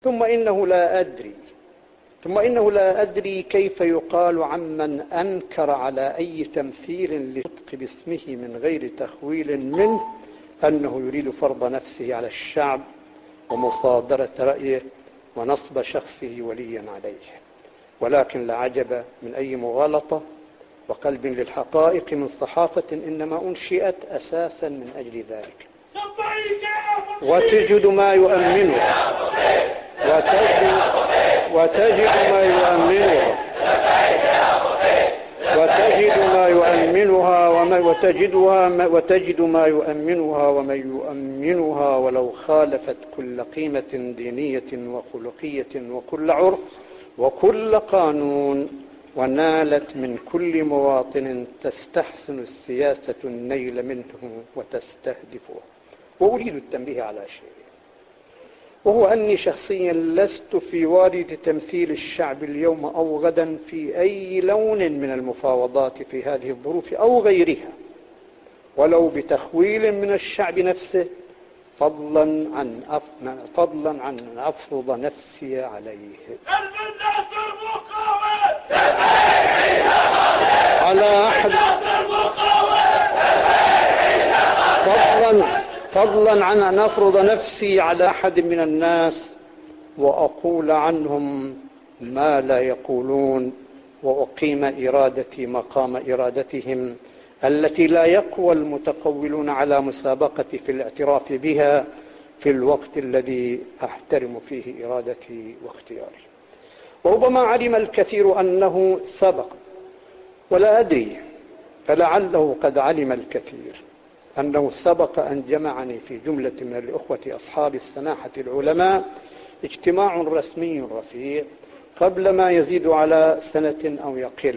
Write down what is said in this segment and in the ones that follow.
ثم إنه لا أدري كيف يقال عمن أنكر على أي تمثيل للنطق باسمه من غير تخويل منه أنه يريد فرض نفسه على الشعب ومصادرة رأيه ونصب شخصه وليا عليه. ولكن لا عجب من أي مغالطة وقلب للحقائق من صحافة إنما أنشئت أساسا من أجل ذلك، وتجد ما يؤمنها ومن يؤمنها ولو خالفت كل قيمة دينية وخلقية وكل عرف وكل قانون، ونالت من كل مواطن تستحسن السياسة النيل منه وتستهدفه. وأريد التنبيه على شيء، وهو أني شخصيا لست في وارد تمثيل الشعب اليوم أو غدا في أي لون من المفاوضات في هذه الظروف أو غيرها، ولو بتخويل من الشعب نفسه، فضلا عن أن أفرض نفسي عليه. فضلا عن أن أفرض نفسي على أحد من الناس وأقول عنهم ما لا يقولون، وأقيم إرادتي مقام إرادتهم التي لا يقوى المتقولون على مسابقتي في الاعتراف بها في الوقت الذي أحترم فيه إرادتي واختياري. وربما علم الكثير أنه سبق، ولا أدري، فلعله قد علم الكثير أنه سبق أن جمعني في جملة من الأخوة أصحاب السماحة العلماء اجتماع رسمي رفيع قبل ما يزيد على سنة أو يقل،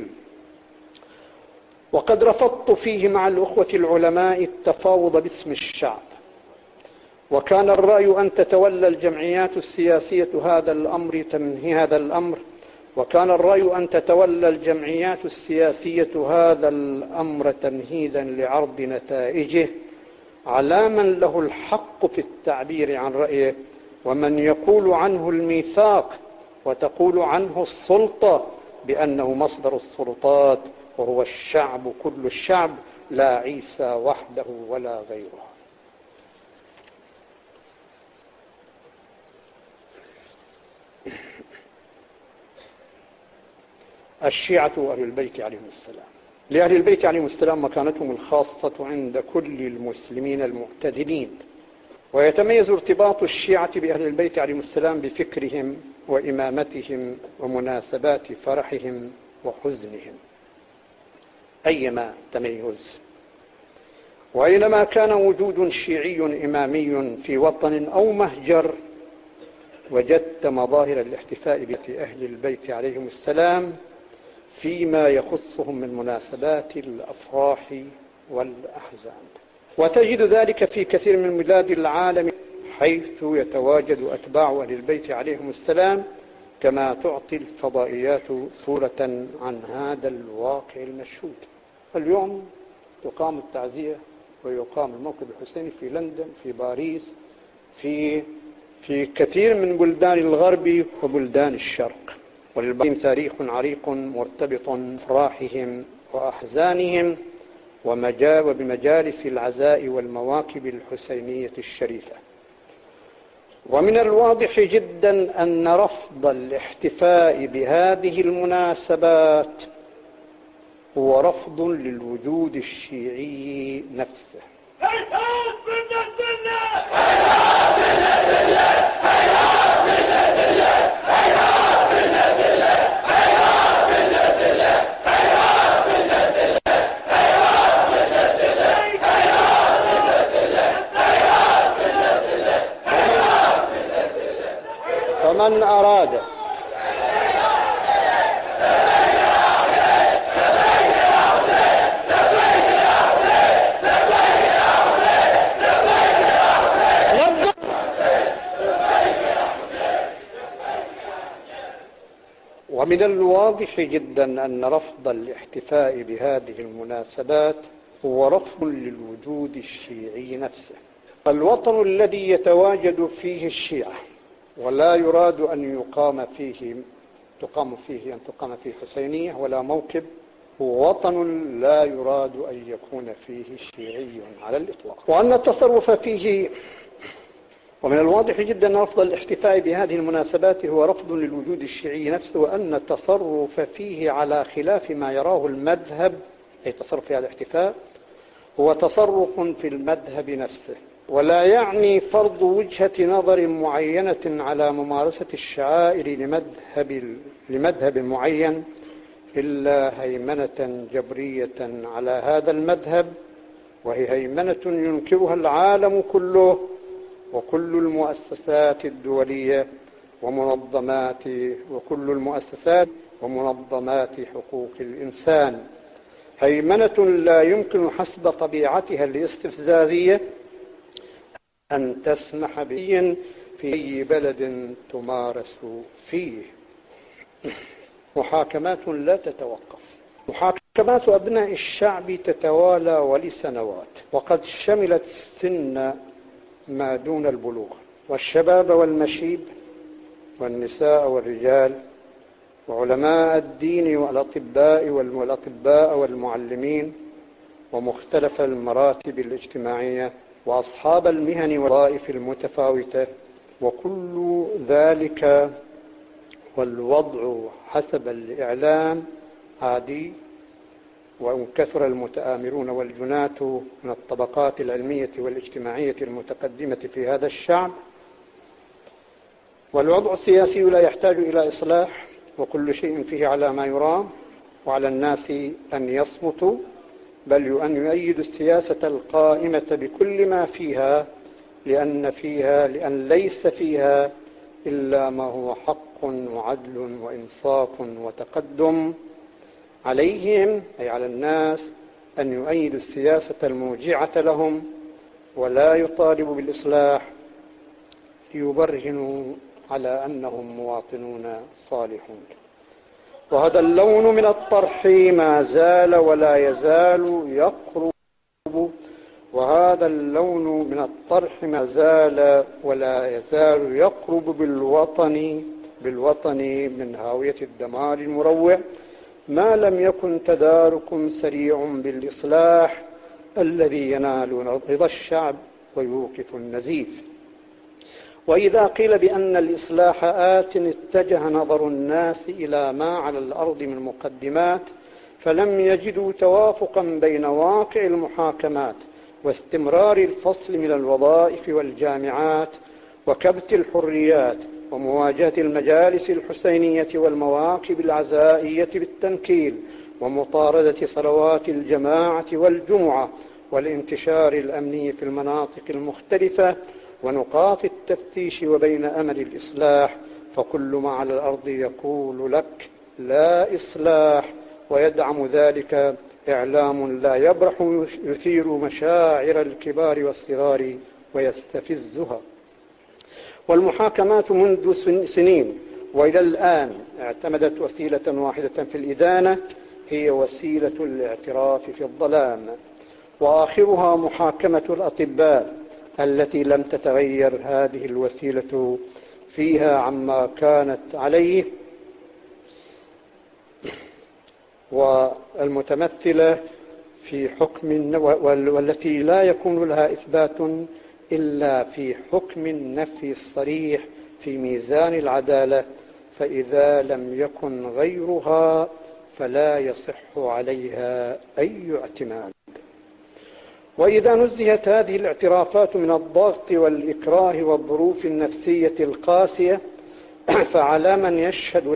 وقد رفضت فيه مع الأخوة العلماء التفاوض باسم الشعب، وكان الرأي أن تتولى الجمعيات السياسية هذا الأمر تمهيدا لعرض نتائجه على من له الحق في التعبير عن رأيه، ومن يقول عنه الميثاق وتقول عنه السلطة بأنه مصدر السلطات، وهو الشعب كل الشعب لا عيسى وحده ولا غيره. الشيعة وأهل البيت عليهم السلام. لأهل البيت عليهم السلام مكانتهم الخاصة عند كل المسلمين المعتدلين، ويتميز ارتباط الشيعة بأهل البيت عليهم السلام بفكرهم وإمامتهم ومناسبات فرحهم وحزنهم أيما تميز. وأينما كان وجود شيعي إمامي في وطن أو مهجر، وجدت مظاهر الاحتفاء بأهل البيت عليهم السلام فيما يخصهم من مناسبات الأفراح والأحزان. وتجد ذلك في كثير من بلاد العالم حيث يتواجد أتباع أهل البيت عليهم السلام، كما تعطي الفضائيات صورة عن هذا الواقع المشهود. اليوم تقام التعزية ويقام الموكب الحسيني في لندن، في باريس، في كثير من بلدان الغرب وبلدان الشرق، وللبعض تاريخ عريق مرتبط بأفراحهم وأحزانهم وبمجالس العزاء والمواكب الحسينية الشريفة. ومن الواضح جدا أن رفض الاحتفاء بهذه المناسبات هو رفض للوجود الشيعي نفسه. فمن أراد ومن الواضح جدا أن رفض الاحتفاء بهذه المناسبات هو رفض للوجود الشيعي نفسه. الوطن الذي يتواجد فيه الشيعة ولا يراد أن تقام فيه حسينية ولا موكب. هو وطن لا يراد أن يكون فيه شيعي على الإطلاق. وأن التصرف فيه، ومن الواضح جدا أن رفض الاحتفاء بهذه المناسبات هو رفض للوجود الشيعي نفسه، وأن التصرف فيه على خلاف ما يراه المذهب، أي التصرف في هذا الاحتفاء، هو تصرف في المذهب نفسه، ولا يعني فرض وجهة نظر معينة على ممارسة الشعائر لمذهب معين، إلا هيمنة جبرية على هذا المذهب، وهي هيمنة ينكرها العالم كله وكل المؤسسات الدولية وكل المؤسسات ومنظمات حقوق الإنسان. هيمنة لا يمكن حسب طبيعتها الاستفزازية أن تسمح به في أي بلد تمارس فيه. محاكمات لا تتوقف. محاكمات أبناء الشعب تتوالى ولسنوات، وقد شملت سن ما دون البلوغ، والشباب والمشيب، والنساء والرجال، وعلماء الدين والأطباء والمعلمين، ومختلف المراتب الاجتماعية، وأصحاب المهن والوظائف المتفاوتة، وكل ذلك والوضع حسب الإعلام عادي. وإن كثر المتآمرون والجناة من الطبقات العلمية والاجتماعية المتقدمة في هذا الشعب، والوضع السياسي لا يحتاج إلى إصلاح، وكل شيء فيه على ما يرام، وعلى الناس أن يصمتوا، بل أن يؤيدوا السياسة القائمة بكل ما فيها، لأن ليس فيها إلا ما هو حق وعدل وإنصاف وتقدم. عليهم، أي على الناس، أن يؤيدوا السياسة الموجعة لهم، ولا يطالبوا بالإصلاح ليبرهنوا على أنهم مواطنون صالحون. وهذا اللون من الطرح ما زال ولا يزال يقرب بالوطن من هاوية الدمار المروع، ما لم يكن تدارك سريع بالإصلاح الذي ينال رضا الشعب ويوقف النزيف. وإذا قيل بأن الإصلاح اتجه نظر الناس إلى ما على الأرض من مقدمات، فلم يجدوا توافقا بين واقع المحاكمات واستمرار الفصل من الوظائف والجامعات وكبت الحريات ومواجهة المجالس الحسينية والمواكب العزائية بالتنكيل ومطاردة صلوات الجماعة والجمعة والانتشار الأمني في المناطق المختلفة ونقاط التفتيش، وبين أمل الإصلاح، فكل ما على الأرض يقول لك لا إصلاح، ويدعم ذلك إعلام لا يبرح يثير مشاعر الكبار والصغار ويستفزها. والمحاكمات منذ سنين وإلى الآن اعتمدت وسيلة واحدة في الإدانة، هي وسيلة الاعتراف في الظلام، وآخرها محاكمة الأطباء التي لم تتغير هذه الوسيلة فيها عما كانت عليه، والمتمثلة في حكم والتي لا يكون لها إثبات إلا في حكم النفي الصريح في ميزان العدالة، فإذا لم يكن غيرها فلا يصح عليها أي اعتماد. وإذا نزهت هذه الاعترافات من الضغط والإكراه والظروف النفسية القاسية، فعلى من يشهد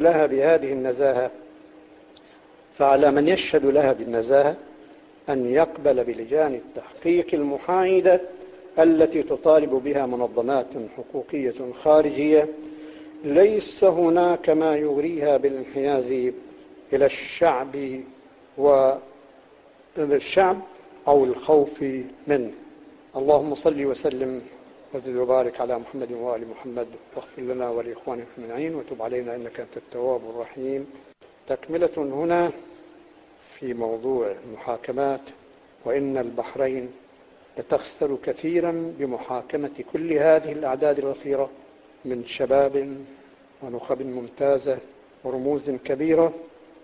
لها بالنزاهة أن يقبل بلجان التحقيق المحايدة التي تطالب بها منظمات حقوقية خارجية، ليس هناك ما يغريها بالانحياز إلى الشعب أو الخوف منه. اللهم صل وسلم وزد وبارك على محمد وآل محمد، واغفر لنا ولإخواننا المؤمنين، وتب علينا إنك أنت التواب الرحيم. تكملة هنا في موضوع المحاكمات. وإن البحرين لتخسر كثيرا بمحاكمة كل هذه الأعداد الغفيرة من شباب ونخب ممتازة ورموز كبيرة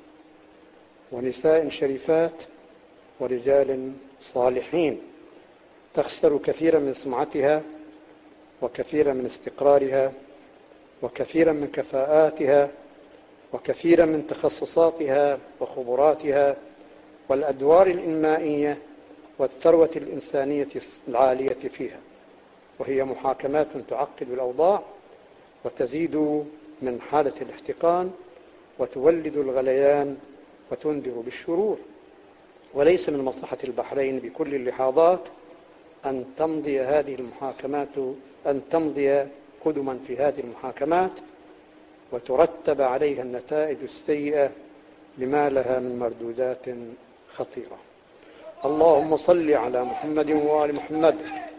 ونساء شريفات ورجال صالحين تخسر كثيرا من سمعتها وكثيرا من استقرارها وكثيرا من كفاءاتها وكثيرا من تخصصاتها وخبراتها والأدوار الإنمائية والثروة الإنسانية العالية فيها، وهي محاكمات تعقد الأوضاع وتزيد من حالة الاحتقان وتولد الغليان وتنذر بالشرور. وليس من مصلحة البحرين بكل اللحاظات أن تمضي قدما في هذه المحاكمات وترتب عليها النتائج السيئة لما لها من مردودات خطيرة. اللهم صل على محمد وآل محمد.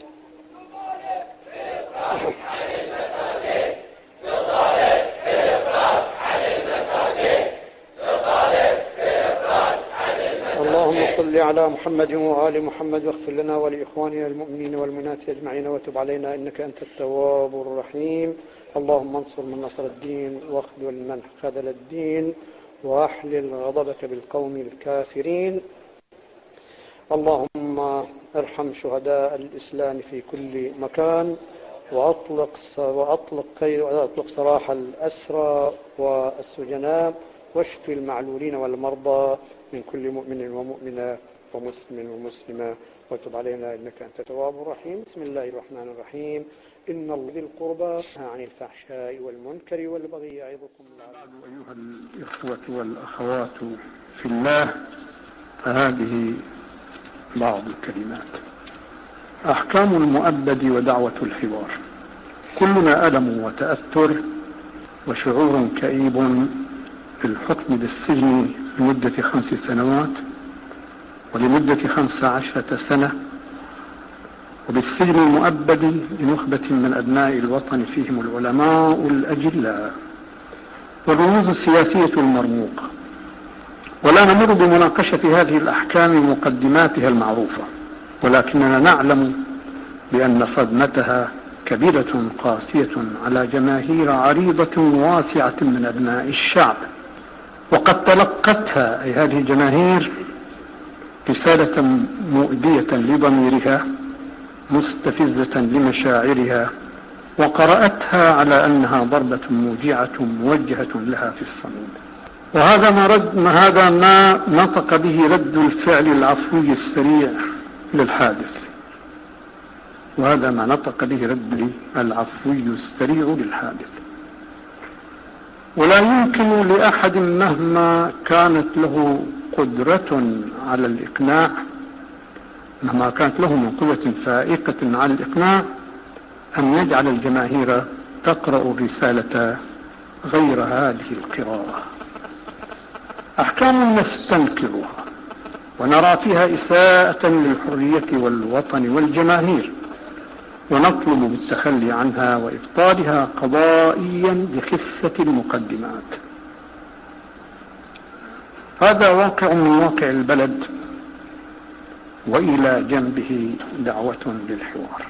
اللهم صل على محمد وآل محمد واغفر لنا ولإخواننا المؤمنين والمؤمنات أجمعين وتب علينا إنك أنت التواب الرحيم. اللهم انصر من نصر الدين واخذل من خذل الدين وأحلل غضبك بالقوم الكافرين. اللهم ارحم شهداء الإسلام في كل مكان وأطلق سراح الأسرى والسجناء واشف المعلولين والمرضى من كل مؤمن ومؤمنة ومسلم ومسلمة وتب علينا إنك أنت التواب الرحيم. بسم الله الرحمن الرحيم. إن الله ذي القربى ينهى عن الفحشاء والمنكر والبغي يعظكم لعلكم. أيها الإخوة والأخوات في الله، فهذه بعض الكلمات. أحكام المؤبد ودعوة الحوار. كلنا ألم وتأثر وشعور كئيب في الحكم بالسجن لمدة 5 سنوات ولمدة 15 سنة، وبالسجن المؤبد لنخبة من أبناء الوطن فيهم العلماء الأجلاء والرموز السياسية المرموقة. ولا نمر بمناقشة هذه الأحكام ومقدماتها المعروفة، ولكننا نعلم بأن صدمتها كبيرة قاسية على جماهير عريضة واسعة من أبناء الشعب، وقد تلقتها أي هذه الجماهير رسالة مؤذية لضميرها مستفزة لمشاعرها، وقرأتها على أنها ضربة موجعة موجهة لها في الصميم. وهذا ما نطق به رد الفعل العفوي السريع للحادث، وهذا ما نطق به رد العفوي السريع للحادث. ولا يمكن لأحد مهما كانت له قدرة على الإقناع، مهما كانت له من قوة فائقة على الإقناع، أن يجعل الجماهير تقرأ الرسالة غير هذه القراءة. أحكام نستنكرها ونرى فيها إساءة للحرية والوطن والجماهير، ونطلب بالتخلي عنها وإبطالها قضائيا بخسة المقدمات. هذا واقع من واقع البلد، وإلى جنبه دعوة للحوار.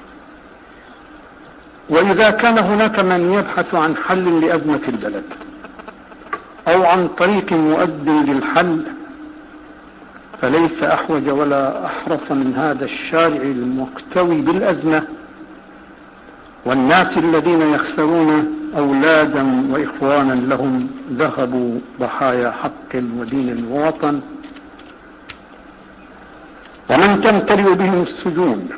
وإذا كان هناك من يبحث عن حل لأزمة البلد أو عن طريق مؤد للحل، فليس أحوج ولا أحرص من هذا الشارع المكتوي بالأزمة والناس الذين يخسرون أولادا وإخوانا لهم ذهبوا ضحايا حق ودين ووطن، ومن تمتلئ بهم السجون،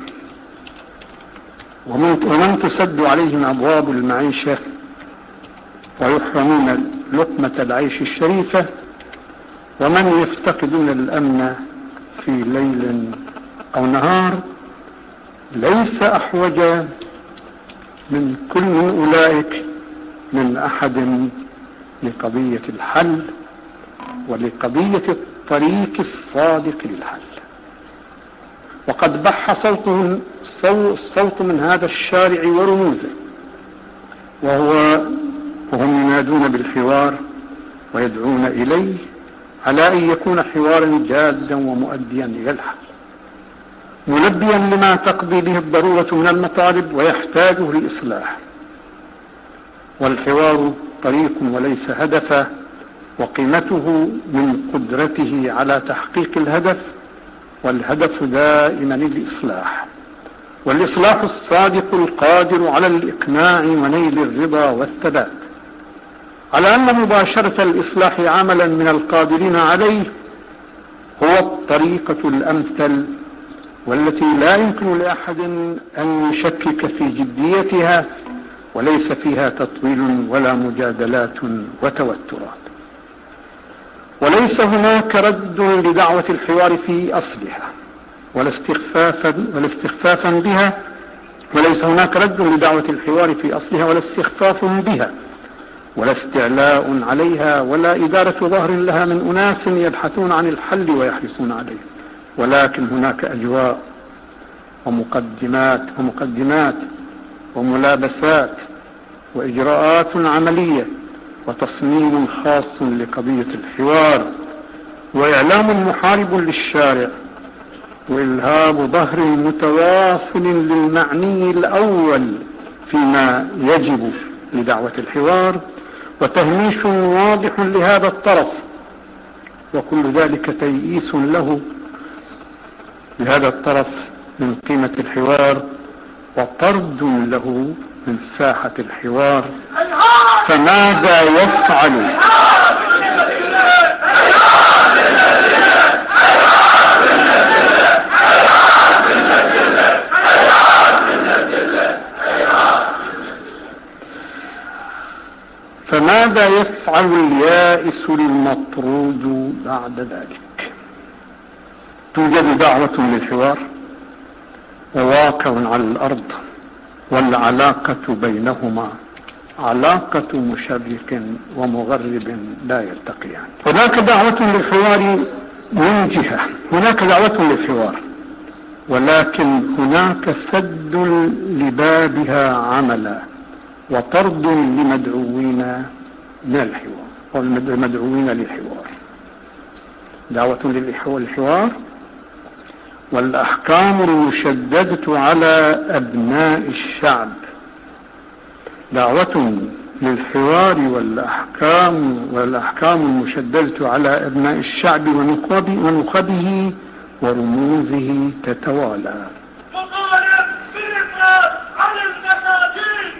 ومن تسد عليهم أبواب المعيشة ويحرمون لقمة العيش الشريفة، ومن يفتقدون الأمن في ليل أو نهار. ليس أحوج من كل من أولئك من أحد لقضية الحل ولقضية الطريق الصادق للحل. وقد بح الصوت من هذا الشارع ورموزه، وهم ينادون بالحوار ويدعون إليه على أن يكون حوارا جادا ومؤديا إلى الحل، ملبيا لما تقضي به الضرورة من المطالب ويحتاجه للإصلاح. والحوار طريق وليس هدفا، وقيمته من قدرته على تحقيق الهدف، والهدف دائما الإصلاح، والإصلاح الصادق القادر على الإقناع ونيل الرضا والثبات، على أن مباشرة الإصلاح عملا من القادرين عليه هو الطريقة الأمثل، والتي لا يمكن لأحد أن يشكك في جديتها، وليس فيها تطويل ولا مجادلات وتوترات. وليس هناك رد لدعوة الحوار في أصلها ولا استخفافا بها، وليس هناك رد لدعوة الحوار في أصلها ولا استخفاف بها، ولا استعلاء عليها، ولا إدارة ظهر لها من أناس يبحثون عن الحل ويحرصون عليه، ولكن هناك أجواء ومقدمات وملابسات وإجراءات عملية وتصميم خاص لقضية الحوار، وإعلام محارب للشارع، وإلهاب ظهر متواصل للمعني الأول فيما يجب لدعوة الحوار، وتهميش واضح لهذا الطرف، وكل ذلك تيئيس له لهذا الطرف من قيمة الحوار، وطرد له من ساحة الحوار. فماذا يفعل؟ فماذا يفعل اليائس المطرود بعد ذلك؟ توجد دعوة للحوار وواقع على الأرض، والعلاقة بينهما علاقة مشرق ومغرب لا يلتقيان. هناك دعوة للحوار من جهة، هناك دعوة للحوار، ولكن هناك سد لبابها عملا، وطرد لمدعوين من الحوار والمدعوين للحوار. دعوة للحوار والأحكام المشددة على أبناء الشعب، دعوة للحوار والأحكام المشددة على أبناء الشعب ونخبه ورموزه تتوالى. مطالب بالإفراج عن المساجين،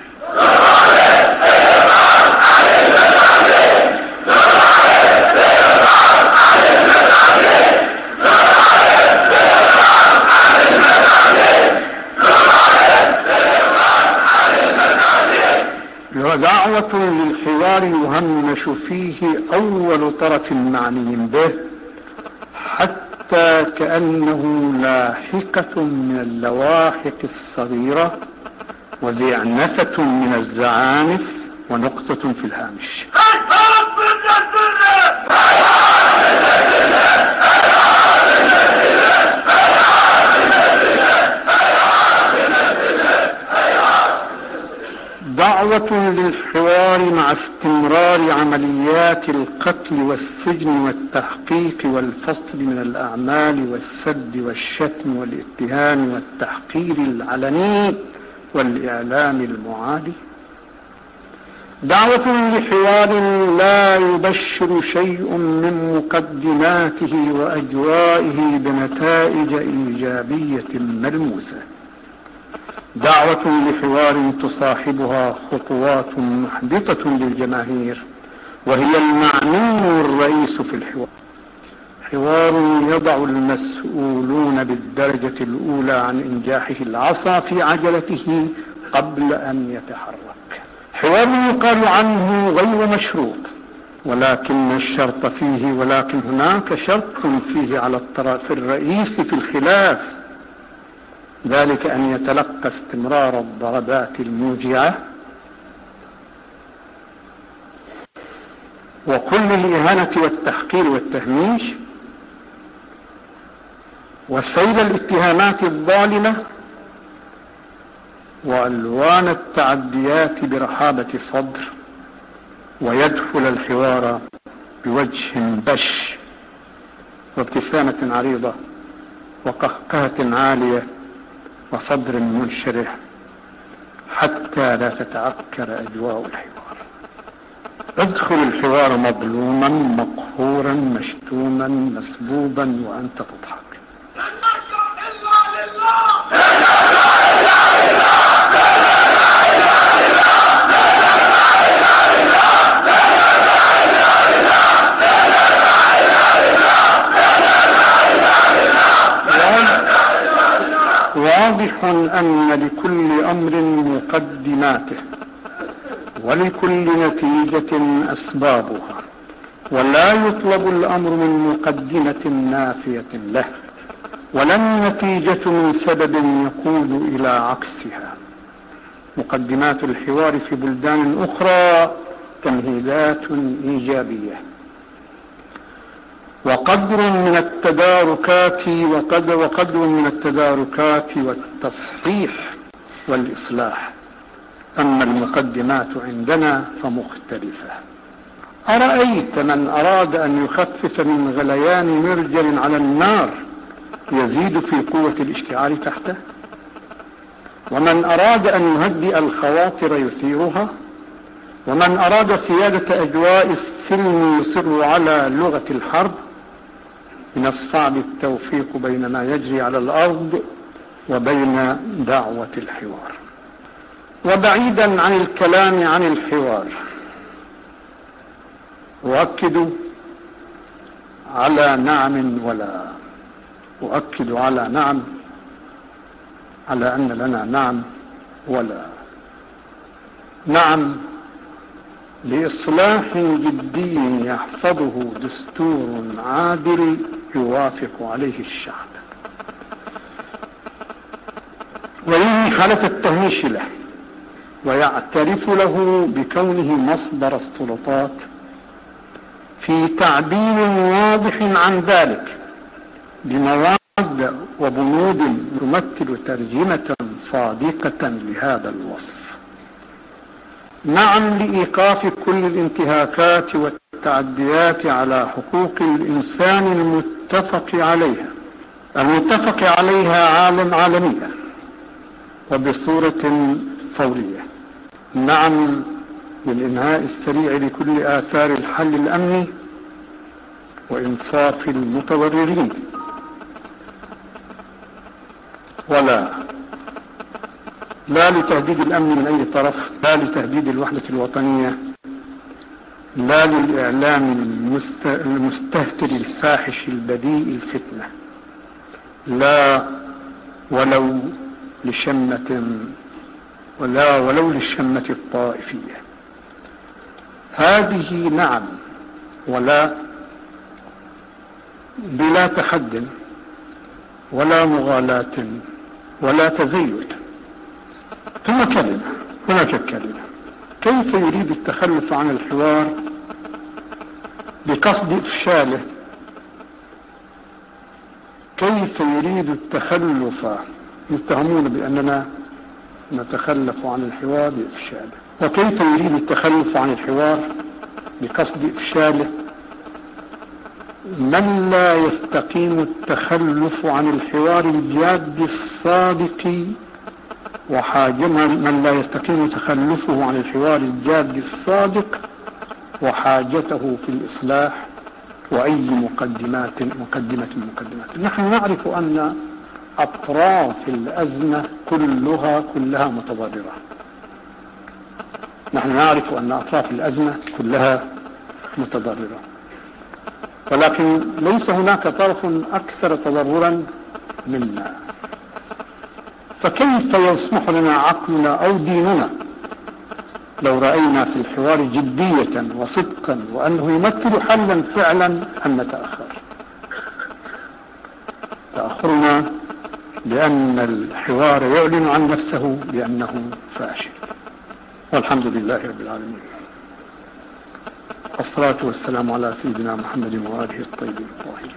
دعوة للحوار يهمش فيه أول طرف معني به، حتى كأنه لاحقة من اللواحق الصغيرة وزعنفة من الزعانف ونقطة في الهامش. دعوة للحوار مع استمرار عمليات القتل والسجن والتحقيق والفصل من الأعمال والسد والشتم والاتهام والتحقير العلني والإعلام المعادي. دعوة لحوار لا يبشر شيء من مقدماته وأجوائه بنتائج إيجابية ملموسة. دعوة لحوار تصاحبها خطوات محبطة للجماهير، وهي المعني الرئيس في الحوار. حوار يضع المسؤولون بالدرجة الأولى عن إنجاحه العصا في عجلته قبل أن يتحرك. حوار يقال عنه غير مشروط، ولكن هناك شرط فيه على الطرف الرئيسي في الخلاف، ذلك أن يتلقى استمرار الضربات الموجعة وكل الإهانة والتحقير والتهميش وسيل الاتهامات الظالمة وألوان التعديات برحابة صدر، ويدخل الحوار بوجه بش وابتسامة عريضة وقهقهة عالية وصدر منشرح، حتى لا تتعكر أجواء الحوار. ادخل الحوار مظلوما مقهورا مشتوما مسبوبا وأنت تضحك. لن نرجع إلا لله. واضح أن لكل أمر مقدماته ولكل نتيجة أسبابها، ولا يطلب الأمر من مقدمة نافية له، ولا النتيجة من سبب يقود إلى عكسها. مقدمات الحوار في بلدان أخرى تمهيدات إيجابية، وقدر من التداركات والتصحيح والإصلاح. أما المقدمات عندنا فمختلفة. أرأيت من أراد أن يخفف من غليان مرجل على النار يزيد في قوة الاشتعال تحته؟ ومن أراد أن يهدئ الخواطر يثيرها؟ ومن أراد سيادة أجواء السلم يصر على لغة الحرب؟ من الصعب التوفيق بين ما يجري على الأرض وبين دعوة الحوار. وبعيدا عن الكلام عن الحوار، أؤكد على نعم ولا، أؤكد على نعم، على أن لنا نعم ولا. نعم لإصلاح جدي يحفظه دستور عادل يوافق عليه الشعب، وينهي حالة التهميش له، ويعترف له بكونه مصدر السلطات في تعبير واضح عن ذلك بمواد وبنود تمثل ترجمة صادقة لهذا الوصف. نعم لإيقاف كل الانتهاكات والتعديات على حقوق الإنسان المتفق عليها عالميا وبصورة فورية. نعم للإنهاء السريع لكل آثار الحل الأمني وإنصاف المتضررين. لا لتهديد الأمن من أي طرف، لا لتهديد الوحدة الوطنية، لا للإعلام المستهتر الفاحش البذيء الفتنة، لا ولو للشمة الطائفية. هذه نعم ولا بلا تحد ولا مغالاة ولا تزيد. ثم هناك كلمة: كيف يريد التخلف عن الحوار بقصد إفشاله؟ كيف يريد التخلف؟ يتهمون بأننا نتخلف عن الحوار بإفشاله. وكيف يريد التخلف عن الحوار بقصد إفشاله من لا يستقيم التخلف عن الحوار الجاد الصادق من لا يستقيم تخلفه عن الحوار الجاد الصادق وحاجته في الإصلاح وأي مقدمة. نحن نعرف أن أطراف الأزمة كلها متضررة. نحن نعرف أن أطراف الأزمة كلها متضررة، ولكن ليس هناك طرف أكثر تضررا منا. فكيف يسمح لنا عقلنا أو ديننا لو رأينا في الحوار جدية وصدقا وأنه يمثل حلا فعلا أن نتأخر؟ تأخرنا لأن الحوار يعلن عن نفسه بأنه فاشل. والحمد لله رب العالمين، والصلاة والسلام على سيدنا محمد وآله الطيبين الطاهرين.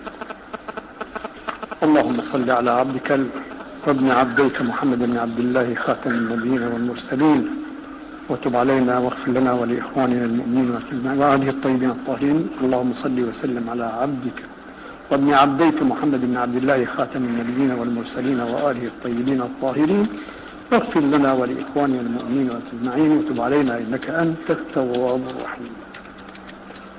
اللهم صل على عبدك وابن عبديك محمد بن عبد الله خاتم النبيين والمرسلين، وتب علينا واغفر لنا ولإخواننا المؤمنين وآله الطيبين الطاهرين. اللهم صل وسلم على عبدك وابن عبديك محمد بن عبد الله خاتم النبيين والمرسلين وآله الطيبين الطاهرين، واغفر لنا ولإخواننا المؤمنين أجمعين، وتب علينا إنك أنت التواب الرحيم.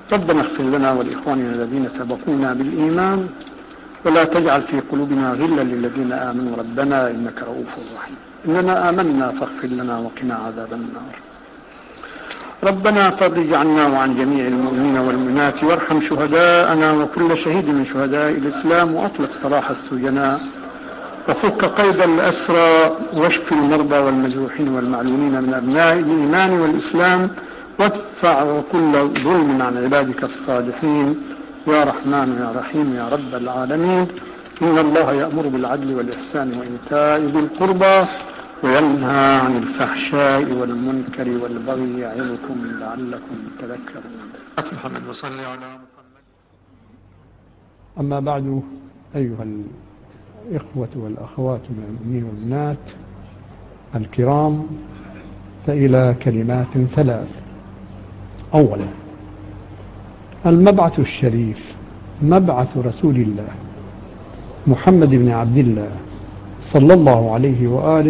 ربنا اغفر لنا ولإخواننا الذين سبقونا بالإيمان ولا تجعل في قلوبنا غلا للذين آمنوا ربنا إنك رؤوف رحيم. إننا آمنا فاغفر لنا وقنا عذاب النار. ربنا فرج عنا وعن جميع المؤمنين والمؤمنات وارحم شهداءنا وكل شهيد من شهداء الإسلام وأطلق سراح السجناء وفك قيد الأسرى واشف المرضى والمجروحين والمعلومين من أبناء الإيمان والإسلام وادفع كل ظلم عن عبادك الصالحين يا رحمن يا رحيم يا رب العالمين. إن الله يأمر بالعدل والإحسان وإيتاء ذي القربى وينهى عن الفحشاء والمنكر والبغي يعظكم لعلكم تذكرون. محمد وصلي على محمد. أما بعد، أيها الإخوة والأخوات من المؤمنين والبنات الكرام، فإلى كلمات ثلاث. أولا، المبعث الشريف مبعث رسول الله محمد بن عبد الله صلى الله عليه وآله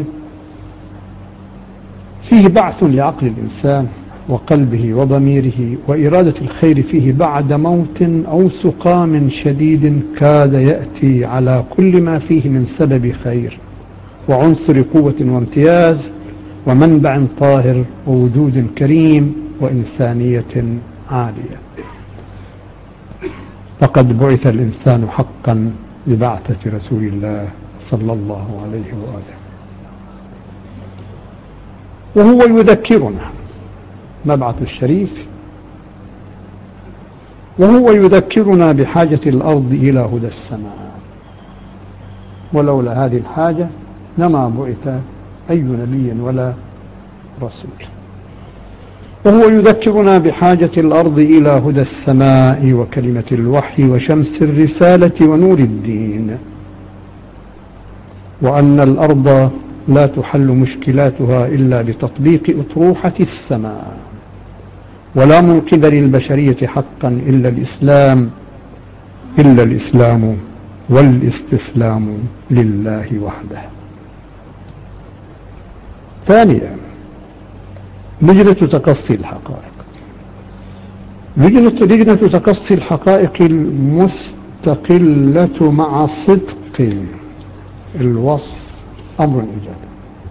فيه بعث لعقل الإنسان وقلبه وضميره وإرادة الخير فيه بعد موت أو سقام شديد كاد يأتي على كل ما فيه من سبب خير وعنصر قوة وامتياز ومنبع طاهر ووجود كريم وإنسانية عالية. لقد بعث الإنسان حقا ببعثة رسول الله صلى الله عليه وآله، وهو يذكرنا مبعث الشريف، وهو يذكرنا بحاجة الأرض إلى هدى السماء، ولولا هذه الحاجة لما بعث أي نبي ولا رسول. وهو يذكرنا بحاجة الأرض إلى هدى السماء وكلمة الوحي وشمس الرسالة ونور الدين، وأن الأرض لا تحل مشكلاتها إلا بتطبيق أطروحة السماء، ولا من قبل البشرية حقا إلا الإسلام والاستسلام لله وحده. ثانيا، لجنة تقصي الحقائق. لجنة تقصي الحقائق المستقلة مع صدق الوصف أمر إيجابي،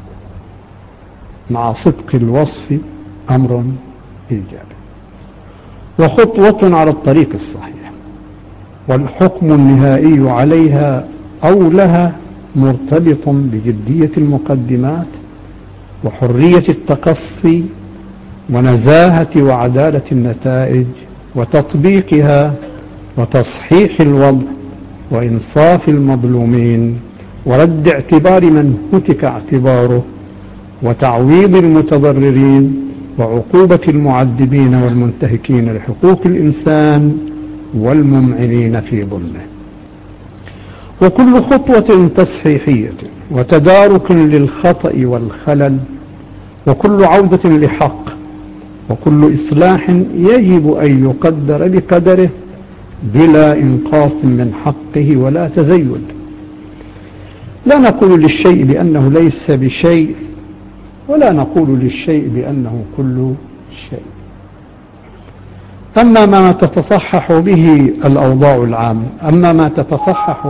مع صدق الوصف أمر إيجابي، وخطوة على الطريق الصحيح، والحكم النهائي عليها أو لها مرتبط بجدية المقدمات وحرية التقصي ونزاهة وعدالة النتائج وتطبيقها وتصحيح الوضع وإنصاف المظلومين ورد اعتبار من هتك اعتباره وتعويض المتضررين وعقوبة المعذبين والمنتهكين لحقوق الإنسان والممعنين في ظلمه. وكل خطوة تصحيحية وتدارك للخطأ والخلل، وكل عودة لحق، وكل إصلاح يجب أن يقدر بقدره بلا إنقاص من حقه ولا تزيد. لا نقول للشيء بأنه ليس بشيء، ولا نقول للشيء بأنه كل شيء. أما ما تتصحح به الأوضاع العامة، أما ما تتصحح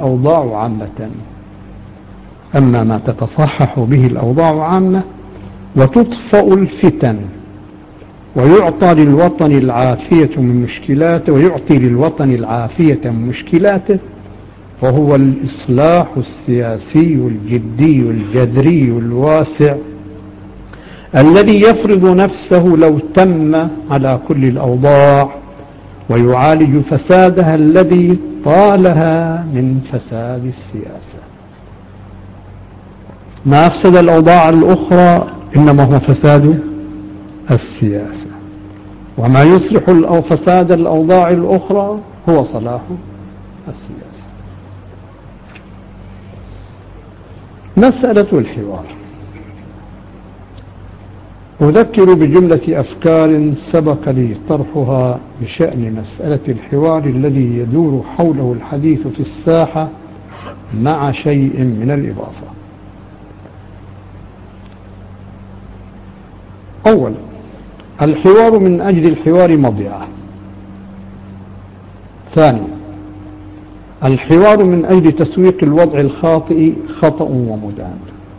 به الأوضاع عامة وتطفأ الفتن ويعطي للوطن العافية من مشكلاته، فهو الإصلاح السياسي الجدي الجذري الواسع الذي يفرض نفسه لو تم على كل الأوضاع ويعالج فسادها الذي طالها من فساد السياسة. ما أفسد الأوضاع الأخرى إنما هو فساد السياسة، وما يصلح أو فساد الأوضاع الأخرى هو صلاح السياسة. مسألة الحوار. أذكر بجملة أفكار سبق لي طرحها بشأن مسألة الحوار الذي يدور حوله الحديث في الساحة مع شيء من الإضافة. أولا، الحوار من أجل الحوار مضيعة، ثانيا، الحوار من أجل تسويق الوضع الخاطئ خطأ ومدان.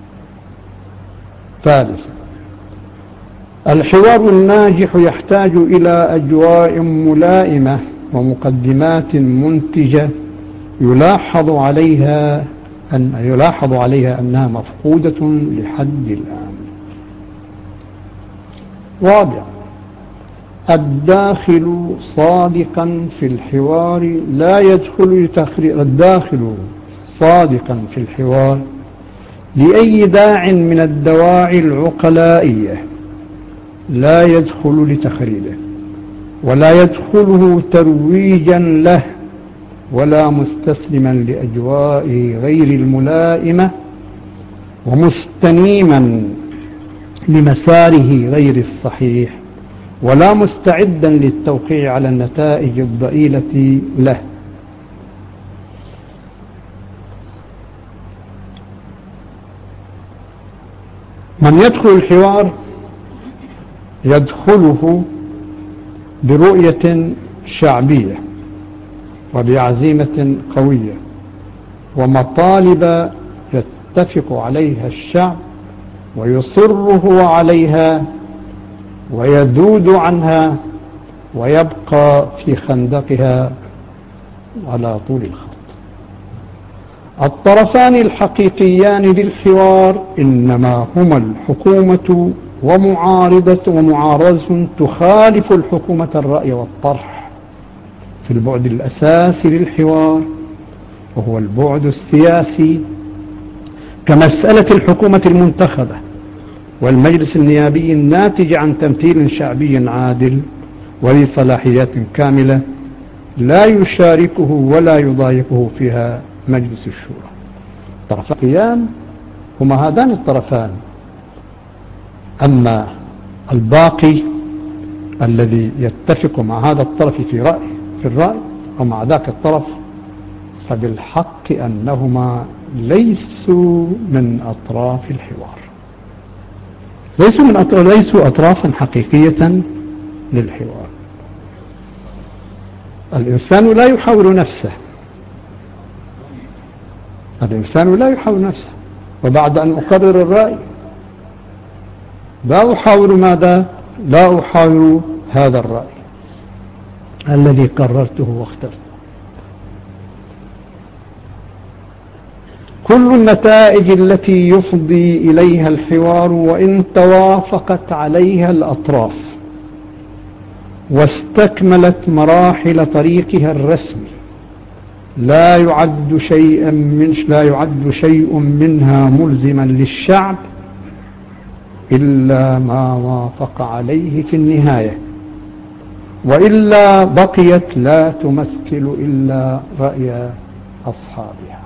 ثالثا، الحوار الناجح يحتاج إلى أجواء ملائمة ومقدمات منتجة يلاحظ عليها أنها مفقودة لحد الآن. رابعا، الداخل صادقا في الحوار لا يدخل لأي داع من الدواعي العقلائية لا يدخل لتخريبه، ولا يدخله ترويجا له، ولا مستسلما لأجوائه غير الملائمة ومستنيما لمساره غير الصحيح، ولا مستعدا للتوقيع على النتائج الضئيلة له. من يدخل الحوار يدخله برؤية شعبية وبعزيمة قوية ومطالب يتفق عليها الشعب ويصره عليها ويذود عنها ويبقى في خندقها على طول الخط. الطرفان الحقيقيان للحوار إنما هما الحكومة ومعارضة تخالف الحكومة الرأي والطرح في البعد الأساسي للحوار، وهو البعد السياسي، كمسألة الحكومة المنتخبة والمجلس النيابي الناتج عن تمثيل شعبي عادل وذي صلاحيات كاملة لا يشاركه ولا يضايقه فيها مجلس الشورى. الطرفان هما هذان الطرفان. أما الباقي الذي يتفق مع هذا الطرف في الرأي أو مع ذاك الطرف، فبالحق أنهما ليسوا من أطراف الحوار، ليسوا أطرافا حقيقية للحوار. الإنسان لا يحاور نفسه، وبعد أن أقرر الرأي لا أحاور هذا الرأي الذي قررته واخترته. كل النتائج التي يفضي إليها الحوار وإن توافقت عليها الأطراف واستكملت مراحل طريقها الرسمي لا يعد شيء منها ملزما للشعب إلا ما وافق عليه في النهاية، وإلا بقيت لا تمثل إلا رأي أصحابها.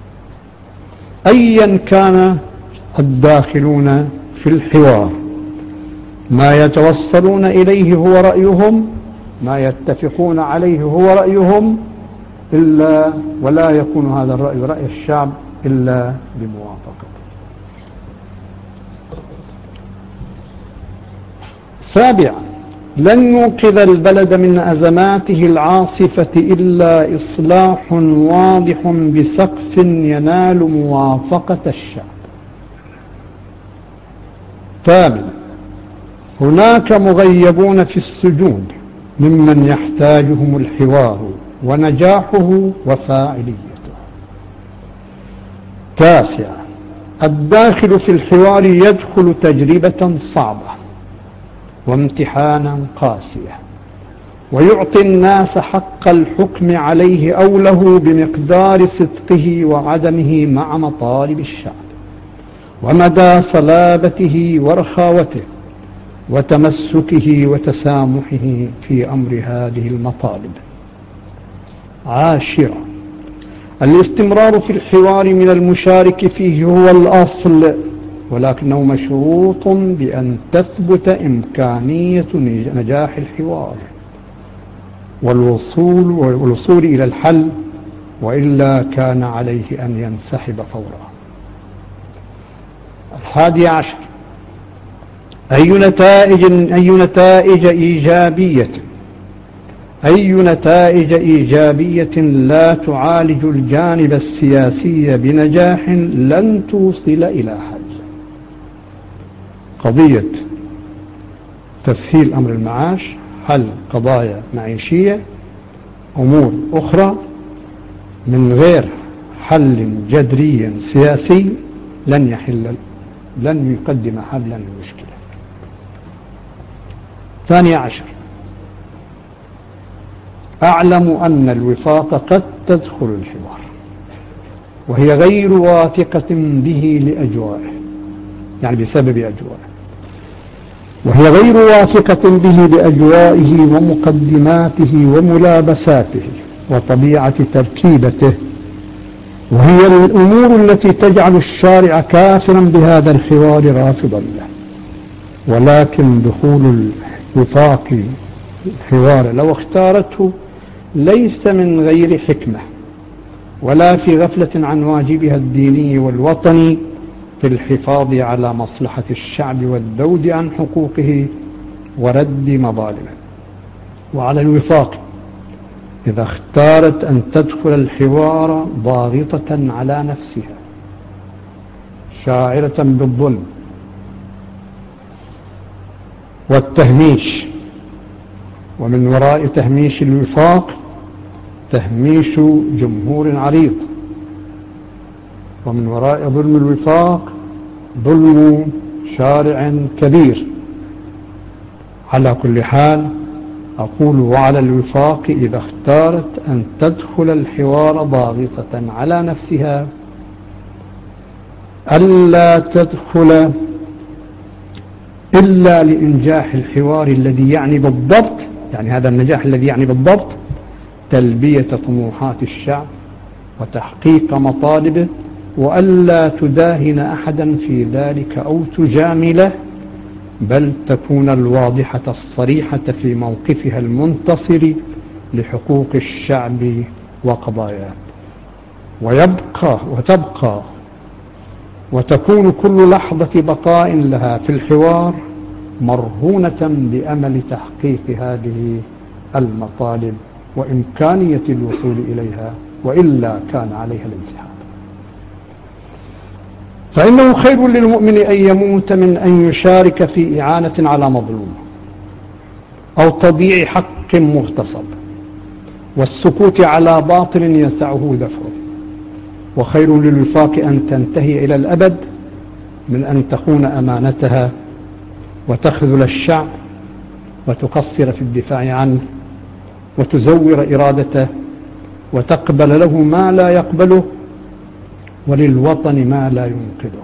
أيا كان الداخلون في الحوار ما يتوصلون إليه هو رأيهم، ما يتفقون عليه هو رأيهم، ولا يكون هذا الرأي رأي الشعب إلا بموافقته. سابعا، لن ينقذ البلد من أزماته العاصفة إلا إصلاح واضح بسقف ينال موافقة الشعب. ثامنا، هناك مغيبون في السجون ممن يحتاجهم الحوار ونجاحه وفاعليته. تاسعا، الداخل في الحوار يدخل تجربة صعبة وامتحانا قاسية، ويعطي الناس حق الحكم عليه أو له بمقدار صدقه وعدمه مع مطالب الشعب ومدى صلابته ورخاوته وتمسكه وتسامحه في أمر هذه المطالب. عاشرا، الاستمرار في الحوار من المشارك فيه هو الأصل، ولكنه مشروط بأن تثبت إمكانية نجاح الحوار والوصول إلى الحل، وإلا كان عليه أن ينسحب فورا. 11، أي نتائج إيجابية أي نتائج إيجابية لا تعالج الجانب السياسي بنجاح لن توصل إلى حل. قضية تسهيل أمر المعاش، حل قضايا معيشية، أمور أخرى، من غير حل جذري سياسي لن يقدم حلا للمشكلة. 12، أعلم أن الوفاق قد تدخل الحوار وهي غير واثقة به لأجوائه، يعني بسبب أجوائه، وهي غير واثقة به لأجوائه ومقدماته وملابساته وطبيعة تركيبته، وهي الأمور التي تجعل الشارع كافرا بهذا الحوار رافضا له. ولكن دخول الوفاق الحوار لو اختارته ليس من غير حكمة ولا في غفلة عن واجبها الديني والوطني في الحفاظ على مصلحة الشعب والذود عن حقوقه ورد مظالمه. وعلى الوفاق إذا اختارت أن تدخل الحوار ضاغطة على نفسها شاعرة بالظلم والتهميش، ومن وراء تهميش الوفاق تهميش جمهور عريض، ومن وراء ظلم الوفاق ظلم شارع كبير. على كل حال أقول وعلى الوفاق إذا اختارت أن تدخل الحوار ضاغطة على نفسها ألا تدخل إلا لإنجاح الحوار الذي يعني بالضبط، يعني هذا النجاح الذي يعني بالضبط تلبية طموحات الشعب وتحقيق مطالبه، وألا تداهن أحدا في ذلك أو تجامله، بل تكون الواضحة الصريحة في موقفها المنتصر لحقوق الشعب وقضاياه. وتبقى وتكون كل لحظة بقاء لها في الحوار مرهونة بأمل تحقيق هذه المطالب وإمكانية الوصول إليها، وإلا كان عليها الانسحاب. فإنه خير للمؤمن أن يموت من أن يشارك في إعانة على مظلوم أو تضييع حق مغتصب والسكوت على باطل يسعه دفعه، وخير للوفاق أن تنتهي إلى الأبد من أن تخون أمانتها وتخذل الشعب وتقصر في الدفاع عنه وتزور إرادته وتقبل له ما لا يقبله وللوطن ما لا ينقذه.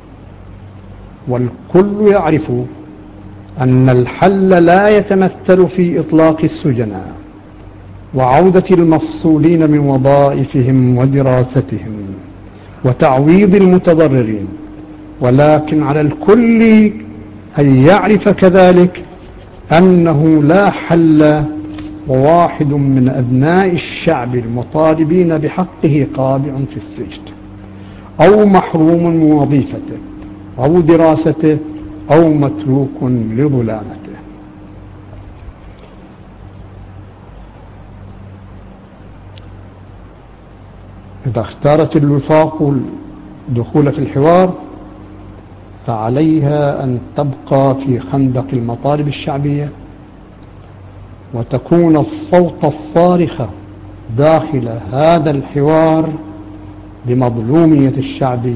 والكل يعرف أن الحل لا يتمثل في إطلاق السجناء وعودة المفصولين من وظائفهم ودراستهم وتعويض المتضررين، ولكن على الكل أن يعرف كذلك أنه لا حل وواحد من أبناء الشعب المطالبين بحقه قابع في السجن أو محروم من وظيفته أو دراسته أو متروك لظلامته. إذا اختارت الوفاق الدخول في الحوار فعليها أن تبقى في خندق المطالب الشعبية وتكون الصوت الصارخ داخل هذا الحوار بمظلومية الشعب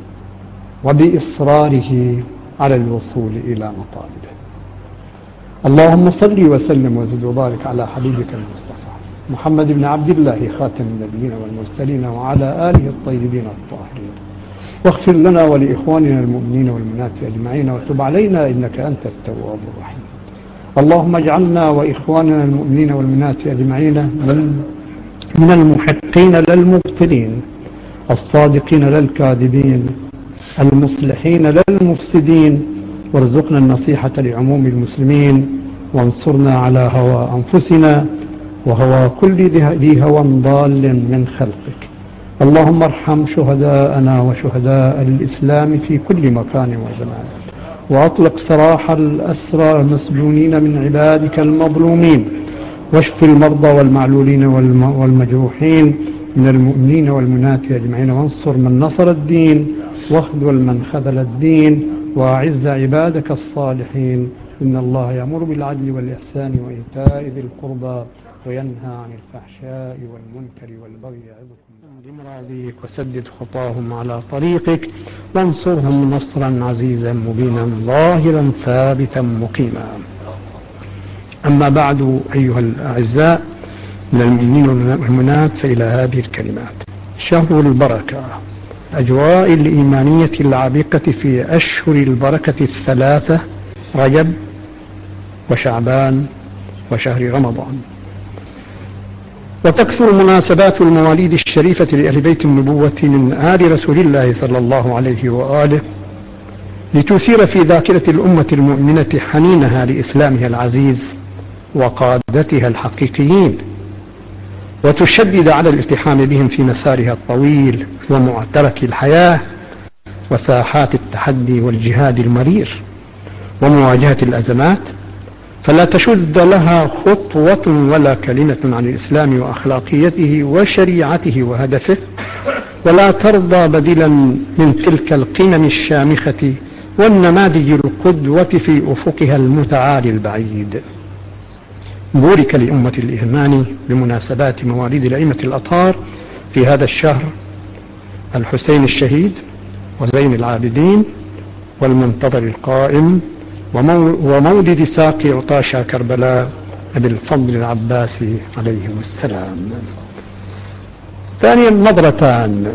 وبإصراره على الوصول إلى مطالبه. اللهم صل وسلم وزد وبارك على حبيبك المصطفى محمد بن عبد الله خاتم النبيين والمرسلين وعلى آله الطيبين الطاهرين، واغفر لنا ولإخواننا المؤمنين والمؤمنات أجمعين وتب علينا إنك أنت التواب الرحيم. اللهم اجعلنا وإخواننا المؤمنين والمؤمنات أجمعين من المحقين للمبطلين، الصادقين للكاذبين، المصلحين للمفسدين، وارزقنا النصيحة لعموم المسلمين، وانصرنا على هوى أنفسنا وهوى كل ذي هوى ضال من خلقك. اللهم ارحم شهداءنا وشهداء الإسلام في كل مكان وزمان، وأطلق سراح الأسرى المسجونين من عبادك المظلومين، واشف المرضى والمعلولين والمجروحين من المؤمنين والمؤمنات أجمعين، وانصر من نصر الدين واخذل من خذل الدين، وأعز عبادك الصالحين. إن الله يأمر بالعدل والإحسان وإيتاء ذي القربى وينهى عن الفحشاء والمنكر والبغي يعظكم لمراضيك، وسدد خطاهم على طريقك، وانصرهم نصرا عزيزا مبينا ظاهرا ثابتا مقيما. أما بعد أيها الأعزاء من المؤمنين والمؤمنات، فإلى هذه الكلمات: شهر البركة، أجواء الإيمانية العابقة في أشهر البركة الثلاثة: رجب وشعبان وشهر رمضان. وتكثر مناسبات المواليد الشريفة لأهل بيت النبوة من آل رسول الله صلى الله عليه وآله، لتثير في ذاكرة الأمة المؤمنة حنينها لإسلامها العزيز وقادتها الحقيقيين، وتشدد على الالتحام بهم في مسارها الطويل ومعترك الحياة وساحات التحدي والجهاد المرير ومواجهة الأزمات، فلا تشذ لها خطوة ولا كلمة عن الإسلام وأخلاقيته وشريعته وهدفه، ولا ترضى بدلا من تلك القمم الشامخة والنماذج القدوة في أفقها المتعالي البعيد. بورك لأمة الإيمان بمناسبات مواليد الأئمة الأطهار في هذا الشهر: الحسين الشهيد، وزين العابدين، والمنتظر القائم، ومولد ساقي عطاشا كربلاء أبي الفضل العباسي عليهم السلام. ثانيا، نظرتان: